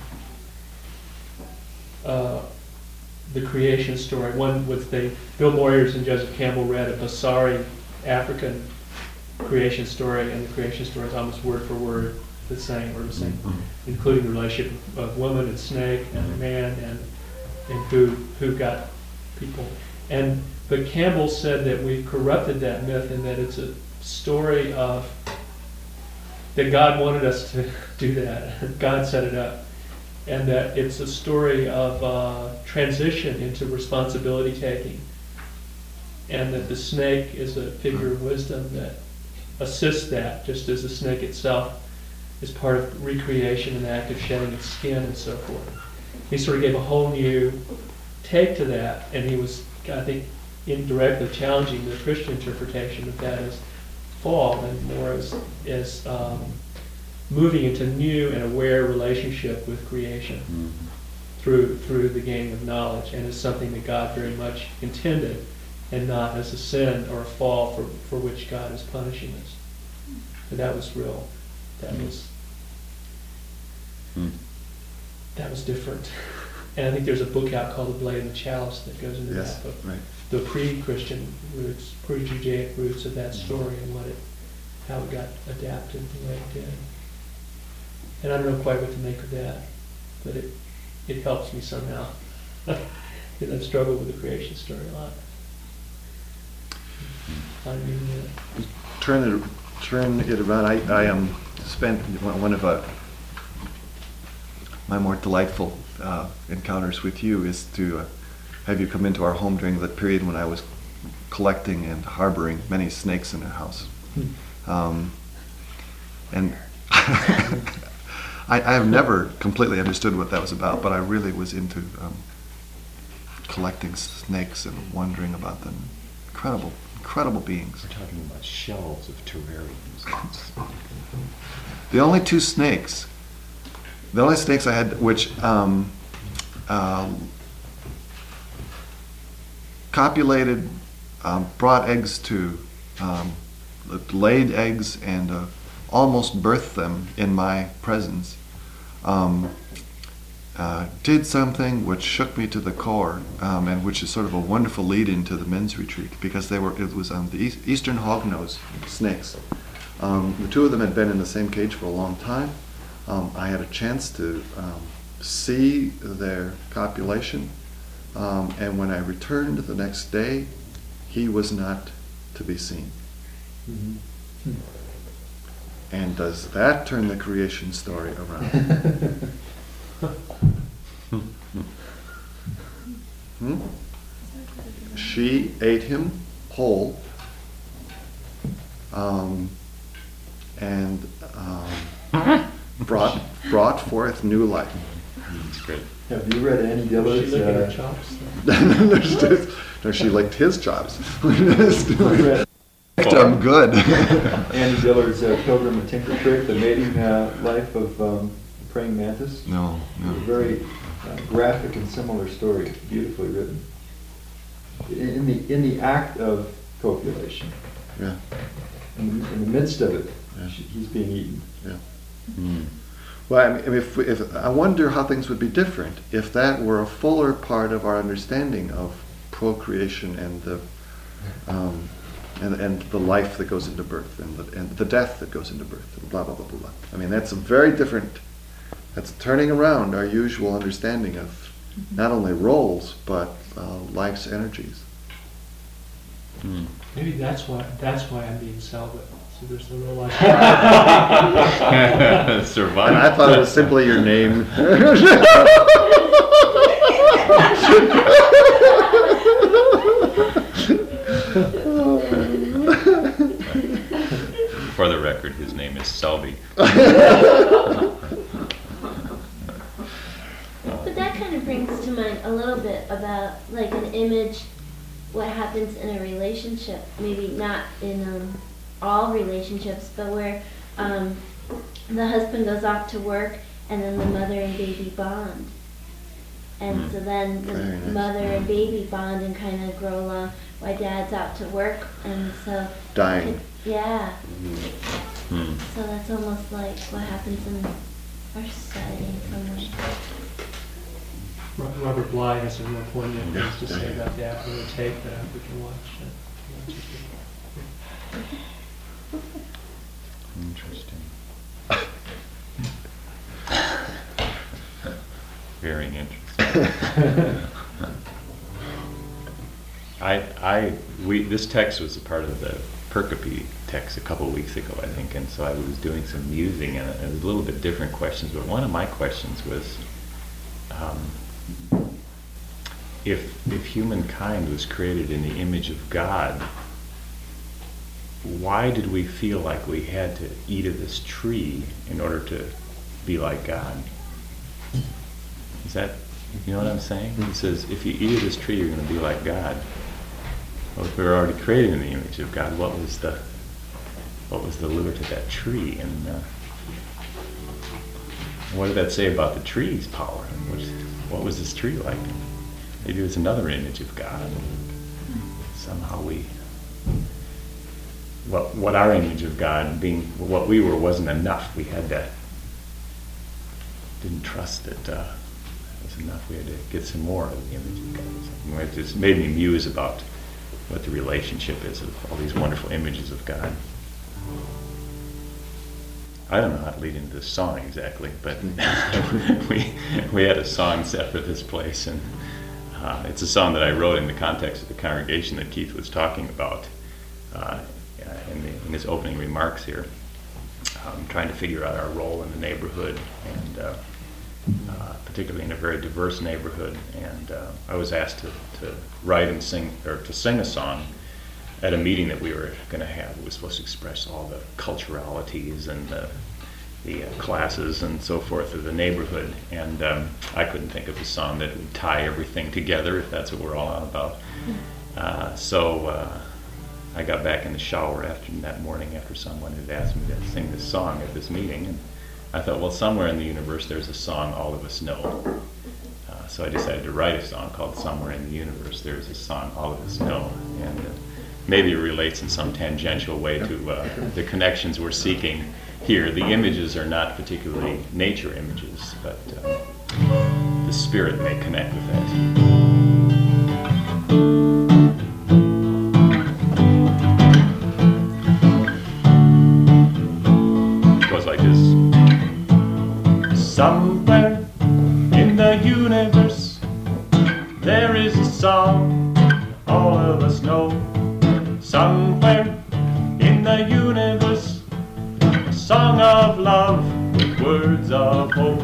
Uh, uh, the creation story. One was they, Bill Moyers and Joseph Campbell read a Basari African creation story, and the creation story is almost word for word the same, or the same, Mm-hmm. including the relationship of woman and snake and man and and who who got people. And but Campbell said that we've corrupted that myth and that it's a story of that God wanted us to do that. God set it up. And that it's a story of uh, transition into responsibility taking. And that the snake is a figure of wisdom that assists that, just as the snake itself is part of recreation and the act of shedding its skin and so forth. He sort of gave a whole new take to that, and he was, I think, indirectly challenging the Christian interpretation of that as fall and more as, as um, moving into new and aware relationship with creation. Mm-hmm. through through the gaining of knowledge, and is something that God very much intended, and not as a sin or a fall for, for which God is punishing us. And that was real. That was Hmm. that was different. And I think there's a book out called The Blade and the Chalice that goes into Yes, that book. right. The pre-Christian roots, pre-Judaic roots of that story and what it, how it got adapted the way it did. And I don't know quite what to make of that, but it it helps me somehow. Because I've struggled with the creation story a lot. I don't even know. Turn it, turn it around. I, I um, spent one of uh, my more delightful uh, encounters with you is to uh, have you come into our home during the period when I was collecting and harboring many snakes in our house. Um, and I, I have never completely understood what that was about, but I really was into um, collecting snakes and wondering about them. Incredible, incredible beings. We're talking about shells of terrariums. The only two snakes, the only snakes I had, which um, um, copulated, um, brought eggs to, um, laid eggs and uh, almost birthed them in my presence, um, uh, did something which shook me to the core, um, and which is sort of a wonderful lead into the men's retreat, because they were, it was um, the east, eastern hognose snakes. Um, the two of them had been in the same cage for a long time. Um, I had a chance to um, see their copulation, um, and when I returned the next day, he was not to be seen. Mhm. And does that turn the creation story around? Hmm? She ate him whole, um, and um, brought brought forth new life. That's great. Have you read Annie She Dillard's? licking her uh, chops. No, she just- no, she licked his chops. read I'm good. Annie Dillard's uh, Pilgrim and Tinker Trick, the mating uh, life of um, the praying mantis? No, A no. very uh, graphic and similar story, beautifully written. In the in the act of copulation, Yeah, in, in the midst of it, Yeah. she, he's being eaten. yeah. Hmm. Well, I mean, if, if I wonder how things would be different if that were a fuller part of our understanding of procreation and the um, and and the life that goes into birth and the and the death that goes into birth and blah blah blah blah blah. I mean, that's a very different. That's turning around our usual understanding of not only roles but uh, life's energies. Hmm. Maybe that's why that's why I'm being celibate. So there's the real life. Survive. And I thought it was simply your name. For the record, his name is Selby. But that kind of brings to mind a little bit about like an image, what happens in a relationship. Maybe not in um, all relationships, but where um, the husband goes off to work and then the mother and baby bond. And so then the Very nice. mother and baby bond and kind of grow along while dad's out to work. And so, Dying. yeah, Hmm. so that's almost like what happens in our society in some way. Ro- Robert Bly has some real poignant Yeah, things to yeah, say yeah. about that in a tape that we can watch. uh, Interesting. Very interesting. I, I, we, this text was a part of the Percope text a couple of weeks ago, I think, and so I was doing some musing, and it was a little bit different questions, but one of my questions was, um, if, if humankind was created in the image of God, why did we feel like we had to eat of this tree in order to be like God? Is that, you know what I'm saying? He says, if you eat of this tree, you're going to be like God. Well, if we were already created in the image of God, what was the, what was the lure to that tree? And uh, what did that say about the tree's power? What, what was this tree like? Maybe it was another image of God. Somehow we, what, what our image of God being, what we were wasn't enough. We had to, didn't trust that uh, it was enough. We had to get some more of the image of God. It just made me muse about what the relationship is of all these wonderful images of God. I don't know how to lead into this song exactly, but we we had a song set for this place, and uh, it's a song that I wrote in the context of the congregation that Keith was talking about uh, in, the, in his opening remarks here. Um, trying to figure out our role in the neighborhood, and uh, uh, particularly in a very diverse neighborhood. And uh, I was asked to, to write and sing, or to sing a song at a meeting that we were going to have. It was supposed to express all the culturalities and the, the uh, classes and so forth of the neighborhood. And um, I couldn't think of a song that would tie everything together, if that's what we're all on about. Uh, so uh, I got back in the shower after that morning after someone had asked me to sing this song at this meeting. And I thought, well, somewhere in the universe there's a song all of us know. Uh, so I decided to write a song called Somewhere in the Universe There's a Song All of Us Know. And uh, maybe it relates in some tangential way to uh, the connections we're seeking here. The images are not particularly nature images, but uh, the spirit may connect with that. It goes like this. Somewhere in the universe there is a song all of us know. Somewhere in the universe, a song of love with words of hope.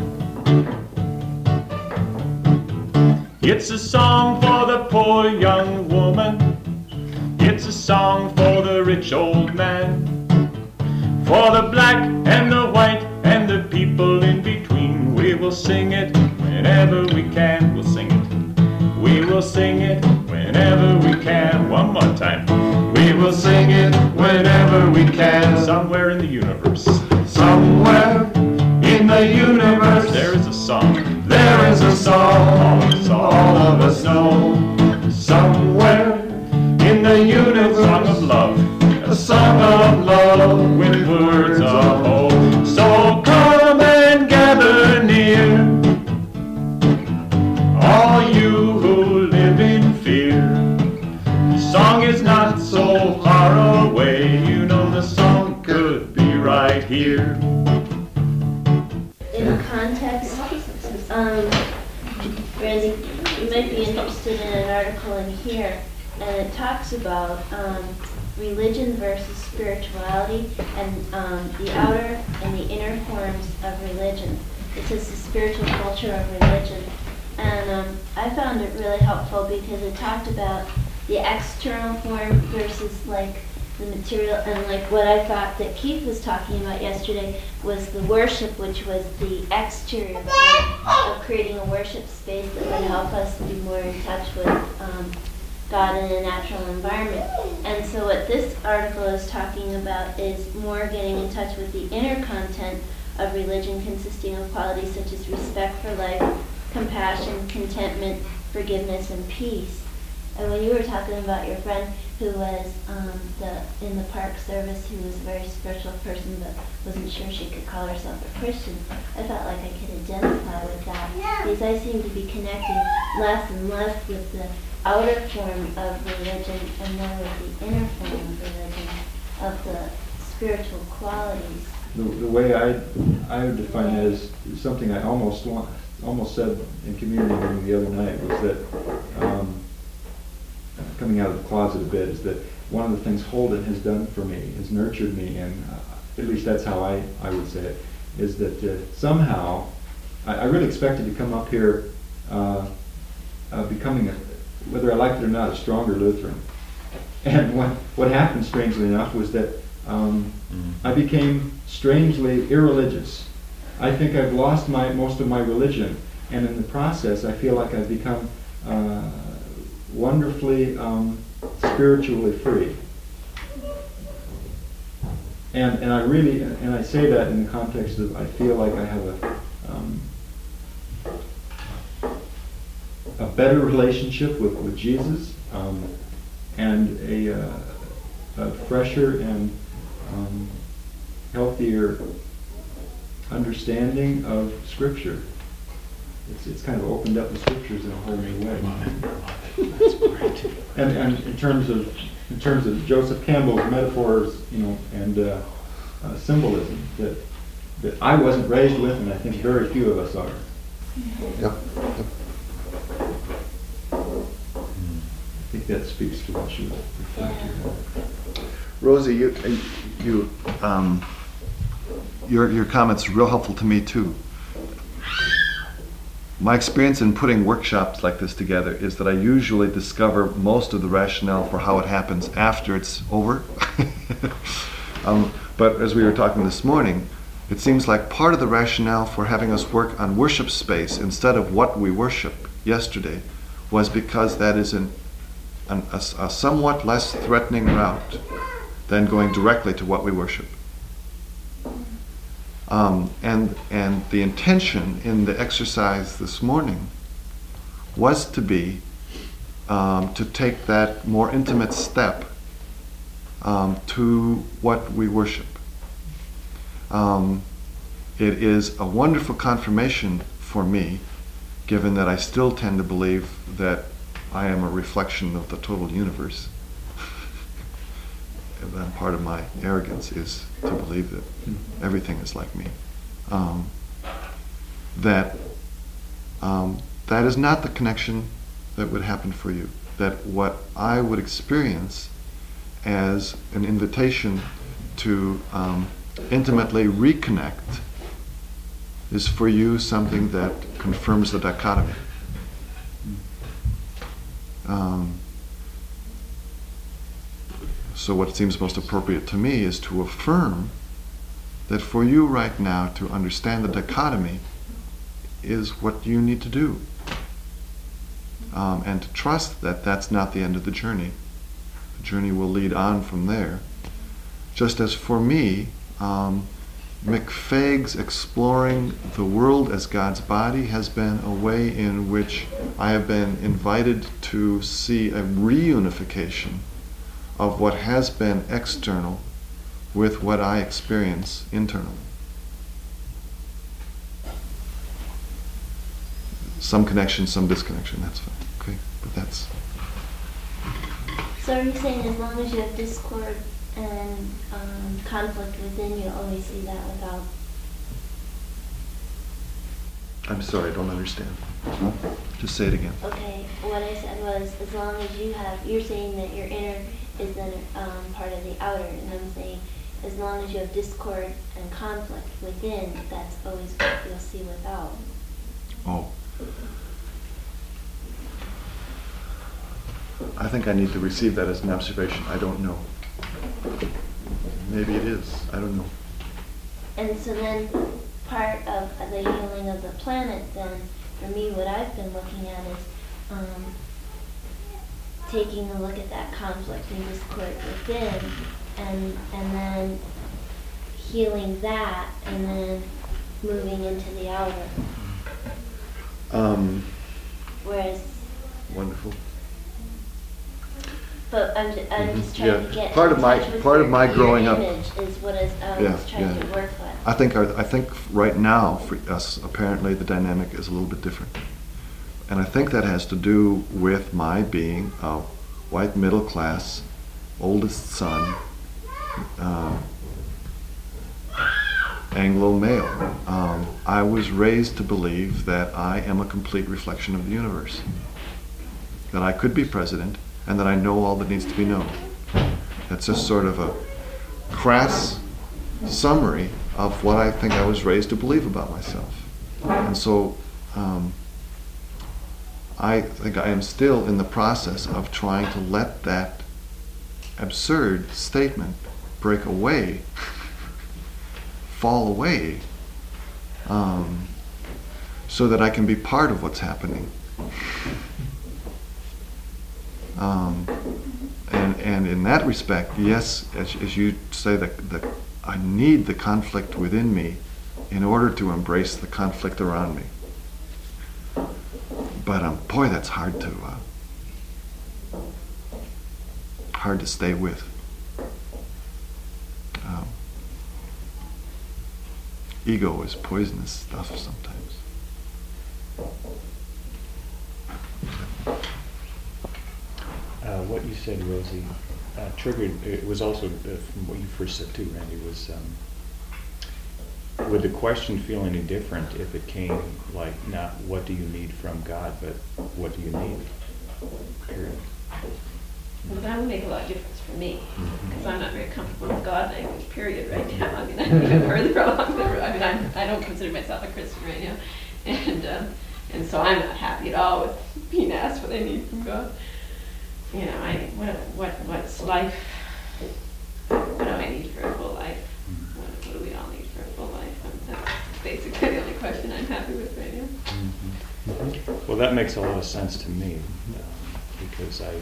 It's a song for the poor young woman. It's a song for the rich old man. For the black and the white and the people in between. We will sing it whenever we can. We'll sing it. We will sing it whenever we can. One more time. We will sing it whenever we can. Somewhere in the universe. Somewhere in the universe. There is a song. There is a song. All of us, all of us know. Somewhere in the universe. A song of love. A song of love with words of hope. So come and gather near. All you who live in fear. The song is not so far away. You know the song could be right here. In context, um, Randy, you might be interested in an article in here, and it talks about um, religion versus spirituality, and um, the outer and the inner forms of religion. It says the spiritual culture of religion. And um, I found it really helpful because it talked about the external form versus like the material, and like what I thought that Keith was talking about yesterday was the worship, which was the exterior form of creating a worship space that would help us be more in touch with um, God in a natural environment. And so what this article is talking about is more getting in touch with the inner content of religion, consisting of qualities such as respect for life, compassion, contentment, forgiveness, and peace. And when you were talking about your friend who was um, the in the park service, who was a very spiritual person but wasn't sure she could call herself a Christian, I felt like I could identify with that, because I seem to be connecting less and less with the outer form of religion and more with the inner form of religion, of the spiritual qualities. The, the way I I would define that is something I almost want, almost said in community meeting the other night, was that um, coming out of the closet a bit, is that one of the things Holden has done for me, has nurtured me, and uh, at least that's how I, I would say it, is that uh, somehow I, I really expected to come up here uh, uh, becoming, a, whether I liked it or not, a stronger Lutheran. And what, what happened, strangely enough, was that um, mm-hmm. I became strangely irreligious. I think I've lost my most of my religion, and in the process I feel like I've become uh, wonderfully um, spiritually free. And and I really, and I say that in the context of I feel like I have a um, better relationship with, with Jesus, um, and a, uh, a fresher and um, healthier understanding of Scripture. It's, it's kind of opened up the Scriptures in a whole new way. And, and in terms of in terms of Joseph Campbell's metaphors, you know, and uh, uh, symbolism that that I wasn't raised with, and I think very few of us are. Yep. I think that speaks to what you reflected on. Rosie, you, you, um, your, your comments are real helpful to me too. My experience in putting workshops like this together is that I usually discover most of the rationale for how it happens after it's over. um, but as we were talking this morning, it seems like part of the rationale for having us work on worship space instead of what we worship yesterday was because that is an, an, a, a somewhat less threatening route than going directly to what we worship. Um, and, and the intention in the exercise this morning was to be um, to take that more intimate step um, to what we worship. Um, it is a wonderful confirmation for me, given that I still tend to believe that I am a reflection of the total universe. And then part of my arrogance is to believe that everything is like me. Um, that um, that is not the connection that would happen for you. That what I would experience as an invitation to um, intimately reconnect is for you something that confirms the dichotomy. Um, so what seems most appropriate to me is to affirm that for you right now to understand the dichotomy is what you need to do. Um, and to trust that that's not the end of the journey. The journey will lead on from there. Just as for me, um, McFaig's exploring the world as God's body has been a way in which I have been invited to see a reunification of what has been external with what I experience internally. Some connection, some disconnection, that's fine. Okay, but that's... So are you saying as long as you have discord and um, conflict within, you always see that without? I'm sorry, I don't understand. Just say it again. Okay, what I said was, as long as you have, you're saying that your inner is then um, part of the outer, and I'm saying, as long as you have discord and conflict within, that's always what you'll see without. Oh. I think I need to receive that as an observation. I don't know. Maybe it is. I don't know. And so then part of the healing of the planet then, for me, what I've been looking at is um, taking a look at that conflict and discord within, and and then healing that, and then moving into the outer. Um, Whereas, wonderful. but I'm just, I'm Mhm, just trying yeah. to get Part in of my- touch with part your, of my your growing up- image is what is I was Yeah, trying yeah. to work with. I think our, I think right now for us apparently the dynamic is a little bit different, and I think that has to do with my being a white middle class, oldest son, uh, Anglo male. Um, I was raised to believe that I am a complete reflection of the universe, that I could be president, and that I know all that needs to be known. That's just sort of a crass summary of what I think I was raised to believe about myself. And so um, I think I am still in the process of trying to let that absurd statement break away, fall away, um, so that I can be part of what's happening. Um, and, and in that respect, yes, as, as you say, that, that I need the conflict within me in order to embrace the conflict around me. but um, boy, that's hard to uh, hard to stay with. Um, ego is poisonous stuff sometimes. Uh, what you said, Rosie, uh, triggered, it was also uh, from what you first said too, Randy, was um, would the question feel any different if it came like not what do you need from God, but what do you need? Period. Well, that would make a lot of difference for me, because I'm not very comfortable with God language, period, right now. I mean, I'm even further along than, I mean, I'm, I don't consider myself a Christian right now. And, um, and so I'm not happy at all with being asked what I need from God. You know, I, what, what, what's life? What do I need for a full life? What, what do we all need for a full life? And that's basically the only question I'm happy with right now. Mm-hmm. Well, that makes a lot of sense to me, um, because I,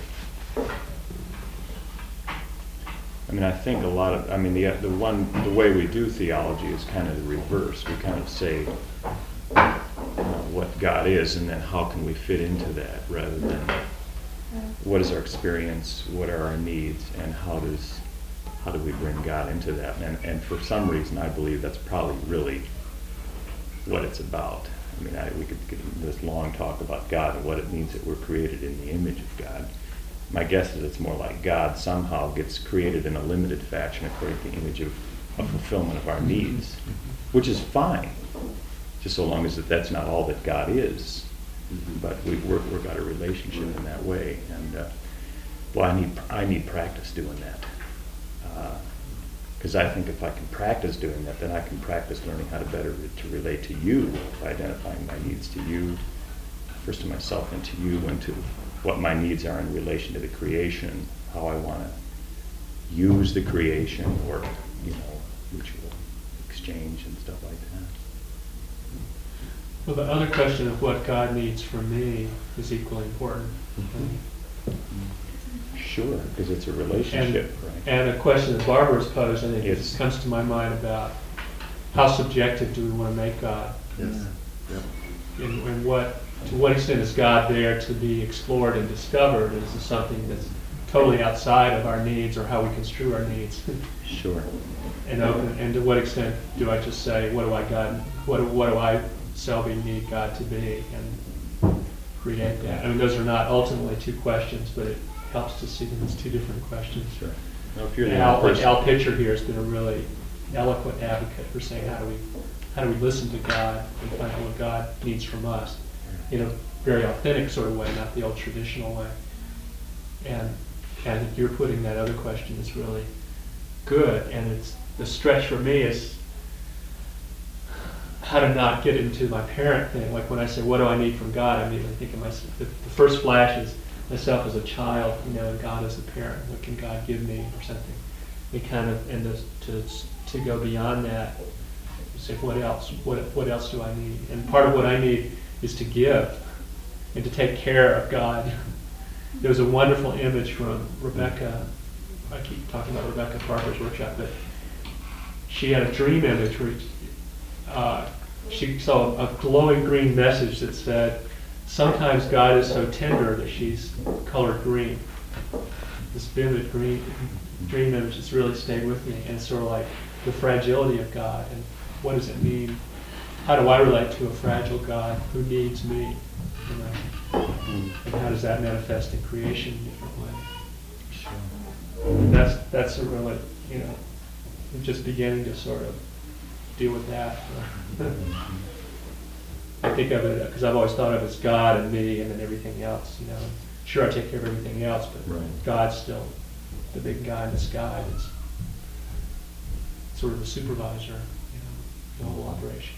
I mean, I think a lot of, I mean, the the one, the way we do theology is kind of the reverse. We kind of say, you know, what God is, and then how can we fit into that, rather than what is our experience, what are our needs, and how does how do we bring God into that? And and for some reason, I believe that's probably really what it's about. I mean, I, we could get into this long talk about God and what it means that we're created in the image of God. My guess is it's more like God somehow gets created in a limited fashion according to the image of a fulfillment of our needs, which is fine, just so long as that that's not all that God is. But we, we're, we've got a relationship in that way, and uh, well, I need I need practice doing that, because uh, I think if I can practice doing that, then I can practice learning how to better re- to relate to you, by identifying my needs to you, first to myself and to you, and to what my needs are in relation to the creation, how I want to use the creation, or you know, mutual exchange and stuff like that. Well, the other question of what God needs from me is equally important. Sure, because it's a relationship, and, right? And a question that Barbara's posed, I think, It's- it comes to my mind about how subjective do we want to make God? Yes. Yep. And, and what, to what extent is God there to be explored and discovered? Is this something that's totally outside of our needs, or how we construe our needs? Sure. And open, and to what extent do I just say, what do I God, what, do- what do I, Selby, need God to be, and create that? I mean, those are not ultimately two questions, but it helps to see them as two different questions. Sure. Now, if you're the Al, only like person, Al Pitcher here has been a really eloquent advocate for saying, how do we, how do we listen to God and find out what God needs from us in a very authentic sort of way, not the old traditional way. And, and I think you're putting that other question is really good, and it's the stretch for me is how to not get into my parent thing. Like when I say, what do I need from God? I'm even thinking myself, the, the first flash is myself as a child, you know, and God as a parent. What can God give me, or something? And kind of, and to to, to go beyond that, say, what else? What what else do I need? And part of what I need is to give and to take care of God. There was a wonderful image from Rebecca. I keep talking about Rebecca Parker's workshop, but she had a dream image where uh, she saw a glowing green message that said, sometimes God is so tender that she's colored green. This vivid green dream image has really stayed with me, and it's sort of like the fragility of God, and what does it mean? How do I relate to a fragile God who needs me? You know? And how does that manifest in creation in different ways? sure. And that's that's a really, you know, I'm just beginning to sort of deal with that. I think of it because I've always thought of it as God and me and then everything else. You know, sure I take care of everything else, but Right. God's still the big guy in the sky that's sort of the supervisor, you know, the whole operation.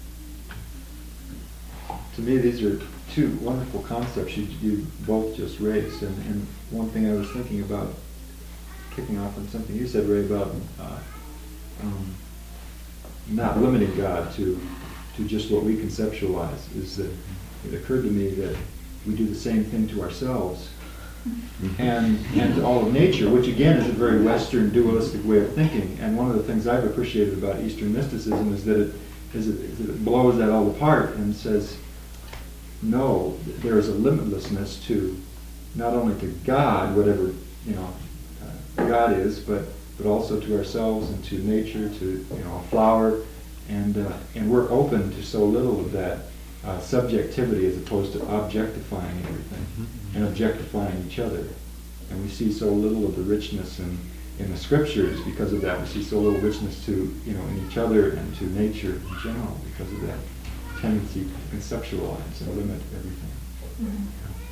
To me, these are two wonderful concepts you, you both just raised, and, and one thing I was thinking about, kicking off on something you said, Ray, about uh, um, not limiting God to to just what we conceptualize, is that it occurred to me that we do the same thing to ourselves and and to all of nature, which again is a very Western dualistic way of thinking. And one of the things I've appreciated about Eastern mysticism is that it is it, is that it blows that all apart and says, know that there is a limitlessness to not only to God, whatever, you know, uh, God is, but but also to ourselves and to nature, to, you know, a flower, and uh, and we're open to so little of that uh, subjectivity as opposed to objectifying everything and objectifying each other. And we see so little of the richness in, in the scriptures because of that. We see so little richness to, you know, in each other and to nature in general because of that tendency to conceptualize and limit everything. Mm-hmm.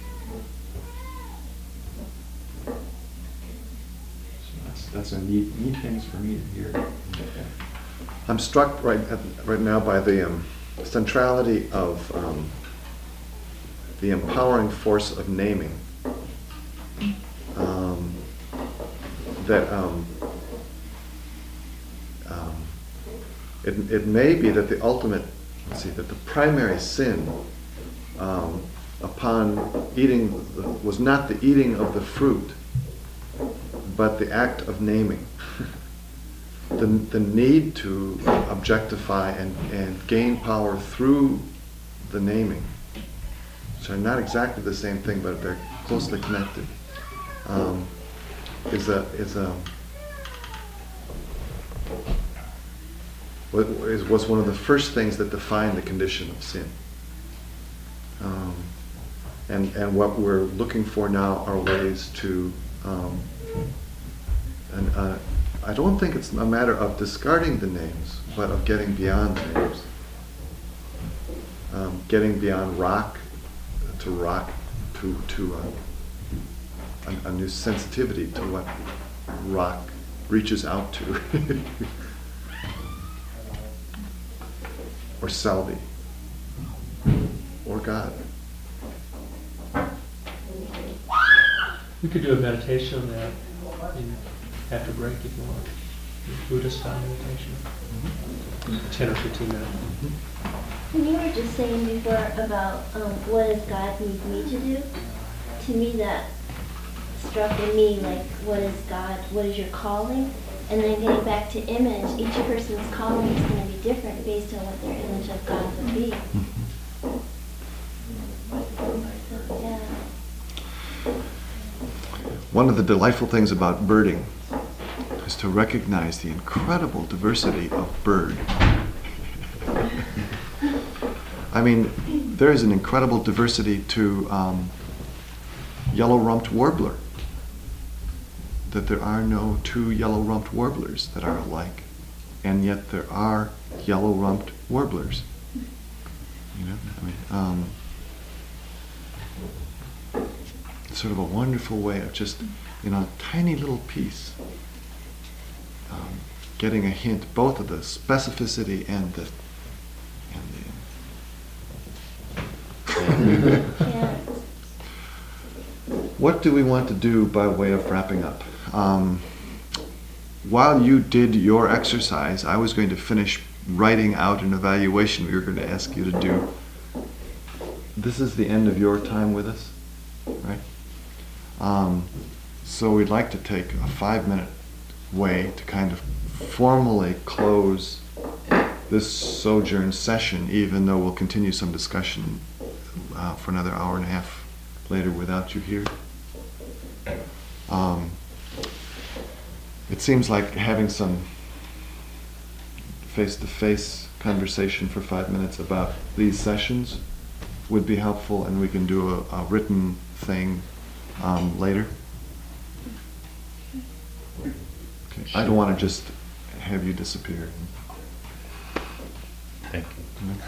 So that's, that's a neat, neat things for me to hear. I'm struck right at, right now by the um, centrality of um, the empowering force of naming. Um, that um, um, it, it may be that the ultimate, let's see, that the primary sin um, upon eating the, was not the eating of the fruit, but the act of naming. the, the need to objectify and, and gain power through the naming. So not exactly the same thing, but they're closely connected. Um, is a is a what is was one of the first things that defined the condition of sin. Um, and and what we're looking for now are ways to. Um, and uh, I don't think it's a matter of discarding the names, but of getting beyond the names. Um, getting beyond rock to rock to to. Uh, A, a new sensitivity to what rock reaches out to. Or Selby. Or God. We could do a meditation on that in, after break if you want. Buddhist style meditation. Mm-hmm. ten or fifteen minutes. And you were just saying before about um, what does God need me to do? To me that struck in me like, what is God, what is your calling? And then getting back to image, each person's calling is going to be different based on what their image of God would be. So, yeah. One of the delightful things about birding is to recognize the incredible diversity of bird. I mean, there is an incredible diversity to um, yellow-rumped warbler. That there are no two yellow-rumped warblers that are alike, and yet there are yellow-rumped warblers. You know, I mean, um, it's sort of a wonderful way of just, you know, a tiny little piece, um, getting a hint, both of the specificity and the and the. Yeah. What do we want to do by way of wrapping up? Um, while you did your exercise, I was going to finish writing out an evaluation we were going to ask you to do. This is the end of your time with us, right? Um, so we'd like to take a five-minute way to kind of formally close this sojourn session, even though we'll continue some discussion uh, for another hour and a half later without you here. Um, it seems like having some face-to-face conversation for five minutes about these sessions would be helpful, and we can do a, a written thing um, later. Okay. I don't want to just have you disappear. Thank you. Mm-hmm.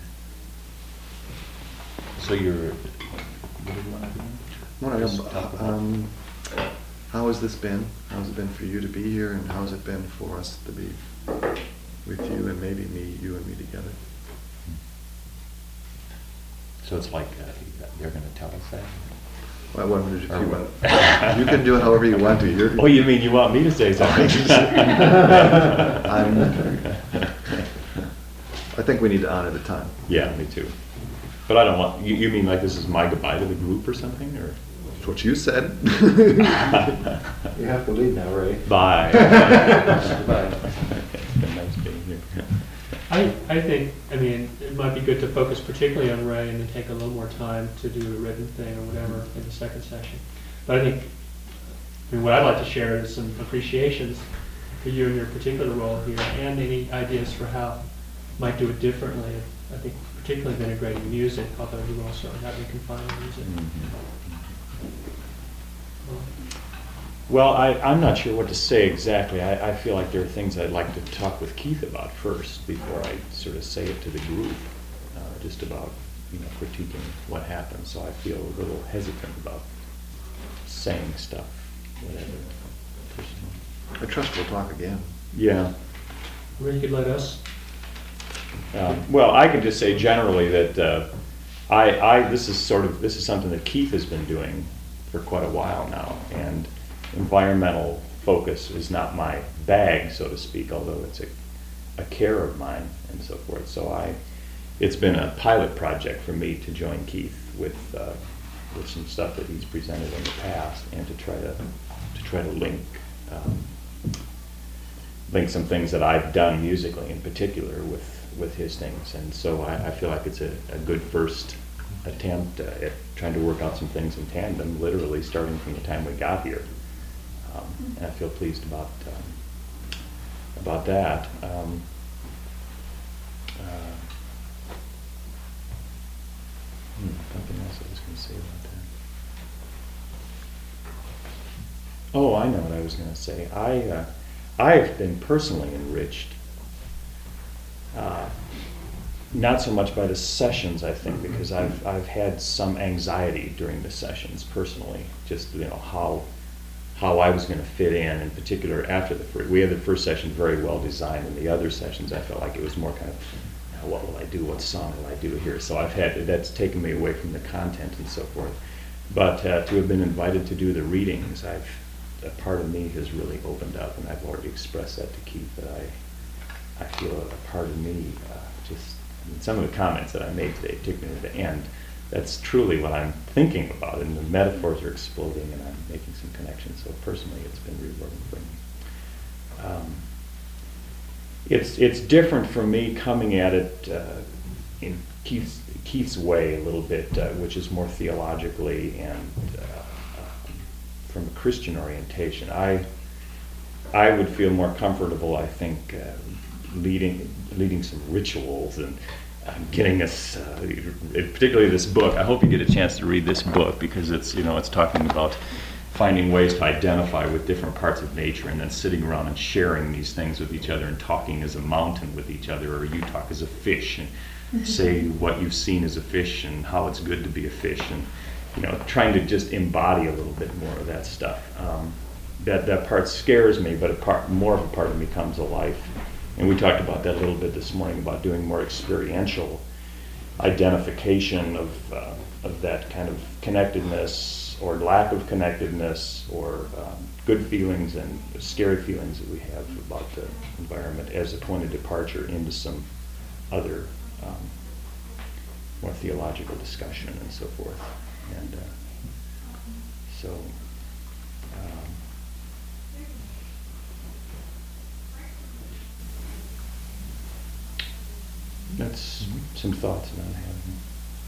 So you're, what do you want to do? Well, Just talk about- um, how has this been? How's it been for you to be here, and how's it been for us to be with you and maybe me, you and me together? So it's like uh, they're going to tell us that? Well, I wondered if Or you what? want. You can do it however you want to. You're, Oh, you mean you want me to say something? I'm, I think we need to honor the time. Yeah, me too. But I don't want, you, you mean like this is my goodbye to the group or something, or? That's what you said. You have to leave now, Ray. Bye. Bye. It's been nice being here. I, I think, I mean, it might be good to focus particularly on Ray and then take a little more time to do a written thing or whatever in the second session. But I think, I mean, what I'd like to share is some appreciations for you and your particular role here, and any ideas for how you might do it differently. I think particularly of integrating music, although you also have been confined to music. Well, I, I'm not sure what to say exactly. I, I feel like there are things I'd like to talk with Keith about first before I sort of say it to the group, uh, just about, you know, critiquing what happened. So I feel a little hesitant about saying stuff, whatever, personally. I trust we'll talk again. Yeah. Or you could let us. Um, well, I can just say generally that uh, I, I, this is sort of, this is something that Keith has been doing for quite a while now, and environmental focus is not my bag, so to speak, although it's a, a care of mine and so forth. So I, it's been a pilot project for me to join Keith with uh, with some stuff that he's presented in the past, and to try to to try to link um, link some things that I've done musically in particular with with his things. And so I, I feel like it's a, a good first attempt uh, at trying to work out some things in tandem, literally starting from the time we got here. Um, and I feel pleased about um, about that. Um, uh, hmm, something else I was going to say about that. Oh, I know what I was going to say. I uh, I've been personally enriched. Uh, not so much by the sessions, I think, because I've I've had some anxiety during the sessions personally, just you know how how I was going to fit in. In particular, after the first, we had the first session very well designed, and the other sessions I felt like it was more kind of, you know, what will I do? What song will I do here? So I've had that's taken me away from the content and so forth. But uh, to have been invited to do the readings, I've a part of me has really opened up, and I've already expressed that to Keith that I. I feel a part of me, uh, just in some of the comments that I made today, particularly at the end, that's truly what I'm thinking about, and the metaphors are exploding, and I'm making some connections. So personally, it's been rewarding for me. Um, it's it's different for me coming at it uh, in Keith's, Keith's way a little bit, uh, which is more theologically and uh, uh, from a Christian orientation. I I would feel more comfortable, I think, uh, leading leading some rituals and uh, getting us, uh, particularly this book. I hope you get a chance to read this book, because it's, you know, it's talking about finding ways to identify with different parts of nature, and then sitting around and sharing these things with each other, and talking as a mountain with each other, or you talk as a fish and say what you've seen as a fish and how it's good to be a fish, and you know, trying to just embody a little bit more of that stuff. Um, that that part scares me, but a part, more of a part of me comes alive. And we talked about that a little bit this morning, about doing more experiential identification of uh, of that kind of connectedness or lack of connectedness, or um, good feelings and scary feelings that we have about the environment, as a point of departure into some other um, more theological discussion and so forth. And uh, so um, that's some thoughts that I'm having.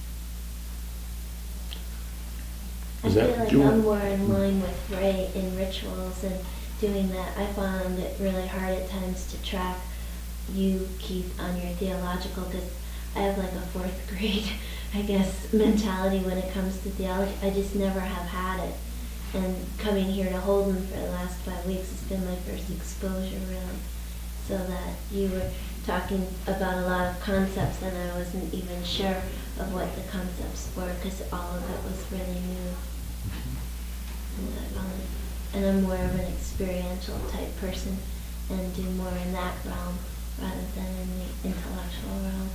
I Is feel that like Jewel? I'm more in line with Ray in rituals and doing that. I found it really hard at times to track you, Keith, on your theological, because I have like a fourth grade, I guess, mentality when it comes to theology. I just never have had it. And coming here to Holden for the last five weeks has been my first exposure, really. So that you were talking about a lot of concepts, and I wasn't even sure of what the concepts were, because all of it was really new. And, I found it, and I'm more of an experiential type person, and do more in that realm rather than in the intellectual realm.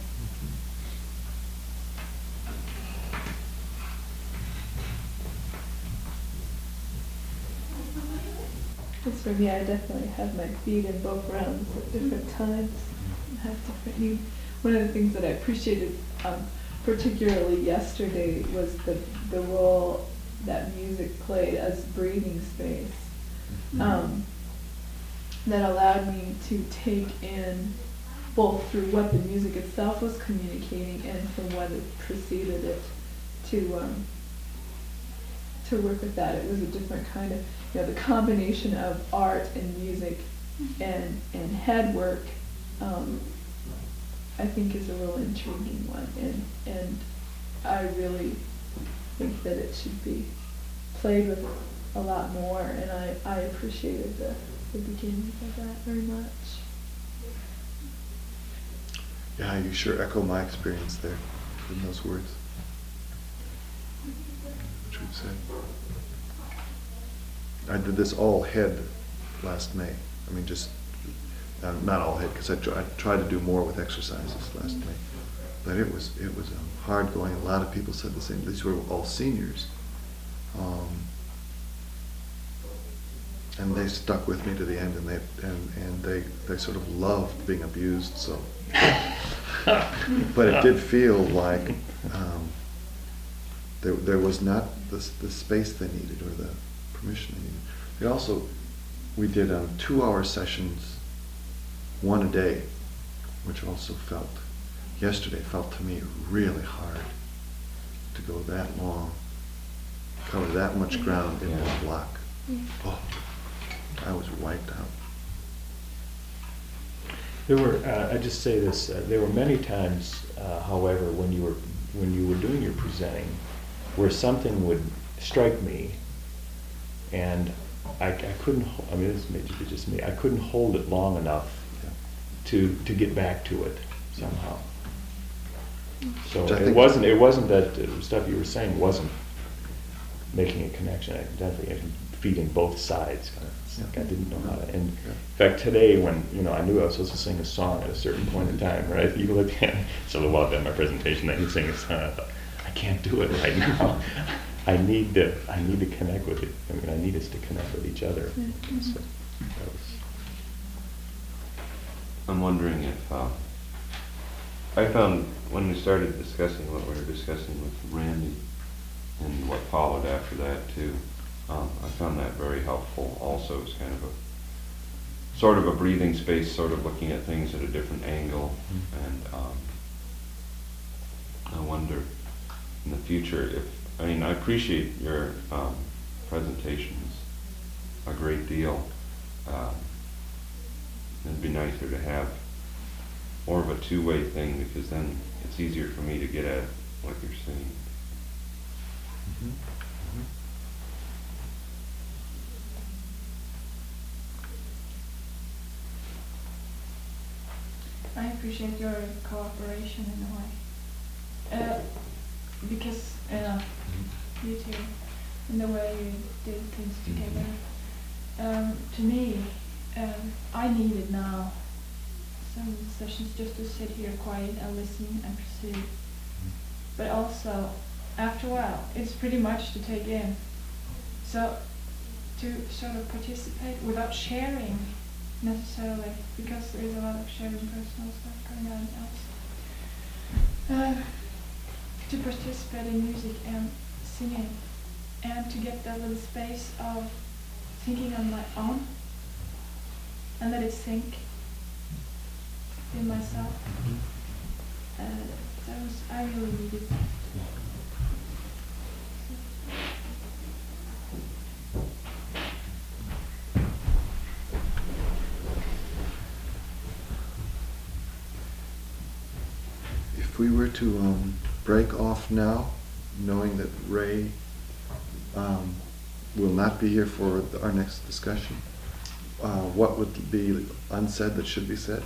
As for me, I definitely have my feet in both realms at different times. And have different needs. One of the things that I appreciated, um, particularly yesterday, was the the role that music played as breathing space. Um, that allowed me to take in both through what the music itself was communicating and from what it preceded it, to um, to work with that. It was a different kind of, you know, the combination of art and music and and head work, um, I think is a real intriguing one, and and I really think that it should be played with a lot more, and I, I appreciated the, the beginnings of that very much. Yeah, you sure echo my experience there in those words, which we've said. I did this all head last May. I mean, just, uh, not all head, because I, tr- I tried to do more with exercises last May. But it was, it was um, hard going. A lot of people said the same. These were all seniors. Um, and they stuck with me to the end, and they, and, and they, they sort of loved being abused, so. But it did feel like um, there, there was not the, the space they needed or the permission they needed. They also, we did um, two-hour sessions, one a day, which also felt, yesterday felt to me really hard to go that long, cover that much ground in one block. Oh, I was wiped out. There were, uh, I just say this, uh, there were many times, uh, however, when you were, when you were doing your presenting, where something would strike me, and I, I couldn't, ho- I mean, this may be just me, I couldn't hold it long enough to, to get back to it somehow. So Which I it think- wasn't, it wasn't that uh, stuff you were saying wasn't making a connection, I definitely feeding both sides, kind of. It's like I didn't know how to, and in fact today when, you know, I knew I was supposed to sing a song at a certain point in time, right? You look at me, so while I've done my presentation, I can sing a song, I thought, I can't do it right now. I need to, I need to connect with it, I mean, I need us to connect with each other. Mm-hmm. So that was, I'm wondering if, uh, I found when we started discussing what we were discussing with Randy and what followed after that too, um, I found that very helpful also as kind of a, sort of a breathing space, sort of looking at things at a different angle. Mhm. And um, I wonder in the future if, I mean, I appreciate your um, presentations a great deal. Um, it'd be nicer to have more of a two-way thing, because then it's easier for me to get at what you're saying. mhm, mhm. I appreciate your cooperation in a way. Uh, because, uh, you two, and the way you did things together. Um, to me, um, I needed now some sessions just to sit here quiet and listen and perceive. But also, after a while, it's pretty much to take in. So, to sort of participate without sharing necessarily, because there's a lot of sharing personal stuff going on else. Uh, to participate in music and singing, and to get that little space of thinking on my own, and let it sink in myself. Uh, that was, I really needed that. If we were to um, break off now, knowing that Ray um, will not be here for the, our next discussion, uh, what would be unsaid that should be said?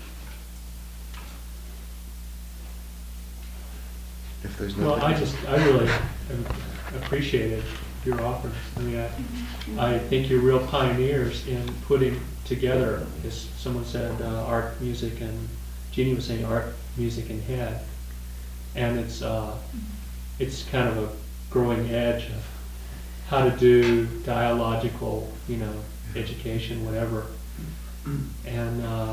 If there's nothing. Well, I just, I really um, appreciated your offers. I mean, I, I think you're real pioneers in putting together, as someone said, uh, art, music, and Jeannie was saying art, music, and head. And it's, uh, it's kind of a growing edge of how to do dialogical, you know, education, whatever. And uh,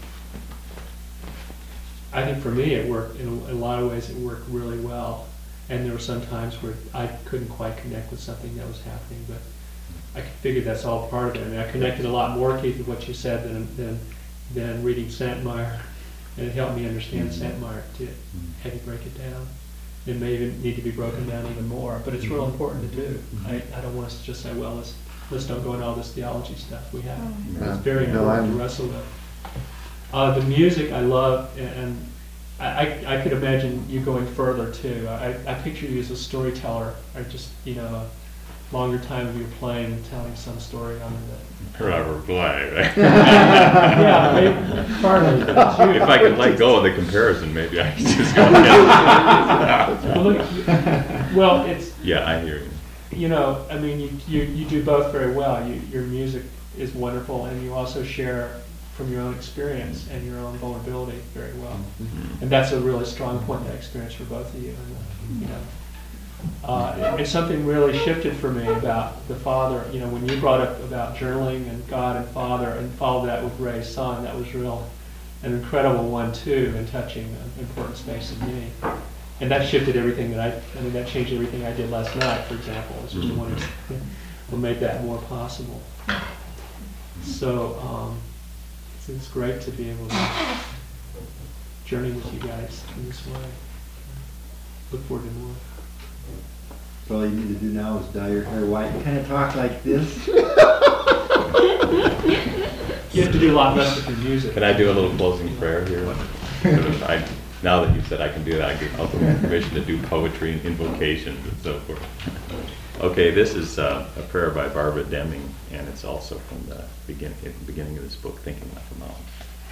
I think for me it worked, in a, in a lot of ways it worked really well. And there were some times where I couldn't quite connect with something that was happening, but I figured that's all part of it. I mean, I connected a lot more, Keith, with what you said than, than, than reading Santmeyer. And it helped me understand Saint Mark too. Had to break it down. It may even need to be broken down even more, but it's real important to do. I, I don't want us to just say, well, let's let's don't go into all this theology stuff we have. Yeah. It's very No, important I'm- to wrestle with. Uh, the music I love, and I, I, I could imagine you going further too. I, I picture you as a storyteller, or just, you know, a longer time of your playing and telling some story on the. Forever play, right? Yeah, maybe, partly. but you- If I could let go of the comparison, maybe I could just go Well, ahead. look, well, it's, Yeah, I hear you. you know, I mean, you, you, you do both very well. You, your music is wonderful, and you also share from your own experience and your own vulnerability very well. And that's a really strong point, that experience for both of you. And, uh, you know, uh, and something really shifted for me about the Father. You know, when you brought up about journaling and God and Father, and followed that with Ray's song, that was real, an incredible one too, and touching an important space in me. And that shifted everything that I, I mean, that changed everything I did last night, for example. This was one that made that more possible. So, um, it's, it's great to be able to journey with you guys in this way. Look forward to more. All you need to do now is dye your hair white and kind of talk like this. You have to do a lot less with your music. Can I do a little closing prayer here? I, now that you said I can do that, I give also permission to do poetry and invocations and so forth. Okay, this is uh, a prayer by Barbara Deming, and it's also from the beginning, at the beginning of this book, Thinking Like a Mountain.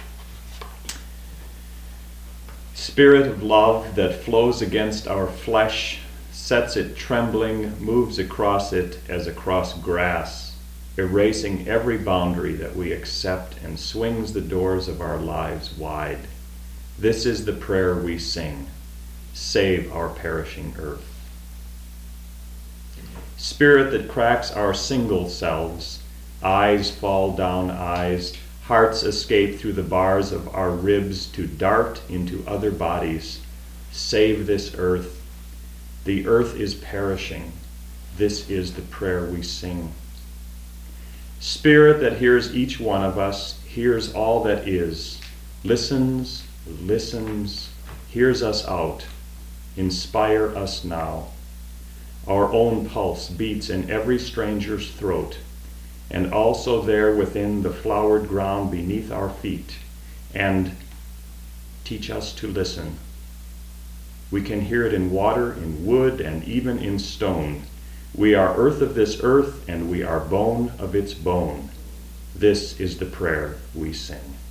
Spirit of love that flows against our flesh, sets it trembling, moves across it as across grass, erasing every boundary that we accept, and swings the doors of our lives wide. This is the prayer we sing. Save our perishing earth. Spirit that cracks our single selves, eyes fall down eyes, hearts escape through the bars of our ribs to dart into other bodies. Save this earth. The earth is perishing. This is the prayer we sing. Spirit that hears each one of us, hears all that is, listens, listens, hears us out. Inspire us now. Our own pulse beats in every stranger's throat, and also there within the flowered ground beneath our feet, and teach us to listen. We can hear it in water, in wood, and even in stone. We are earth of this earth, and we are bone of its bone. This is the prayer we sing.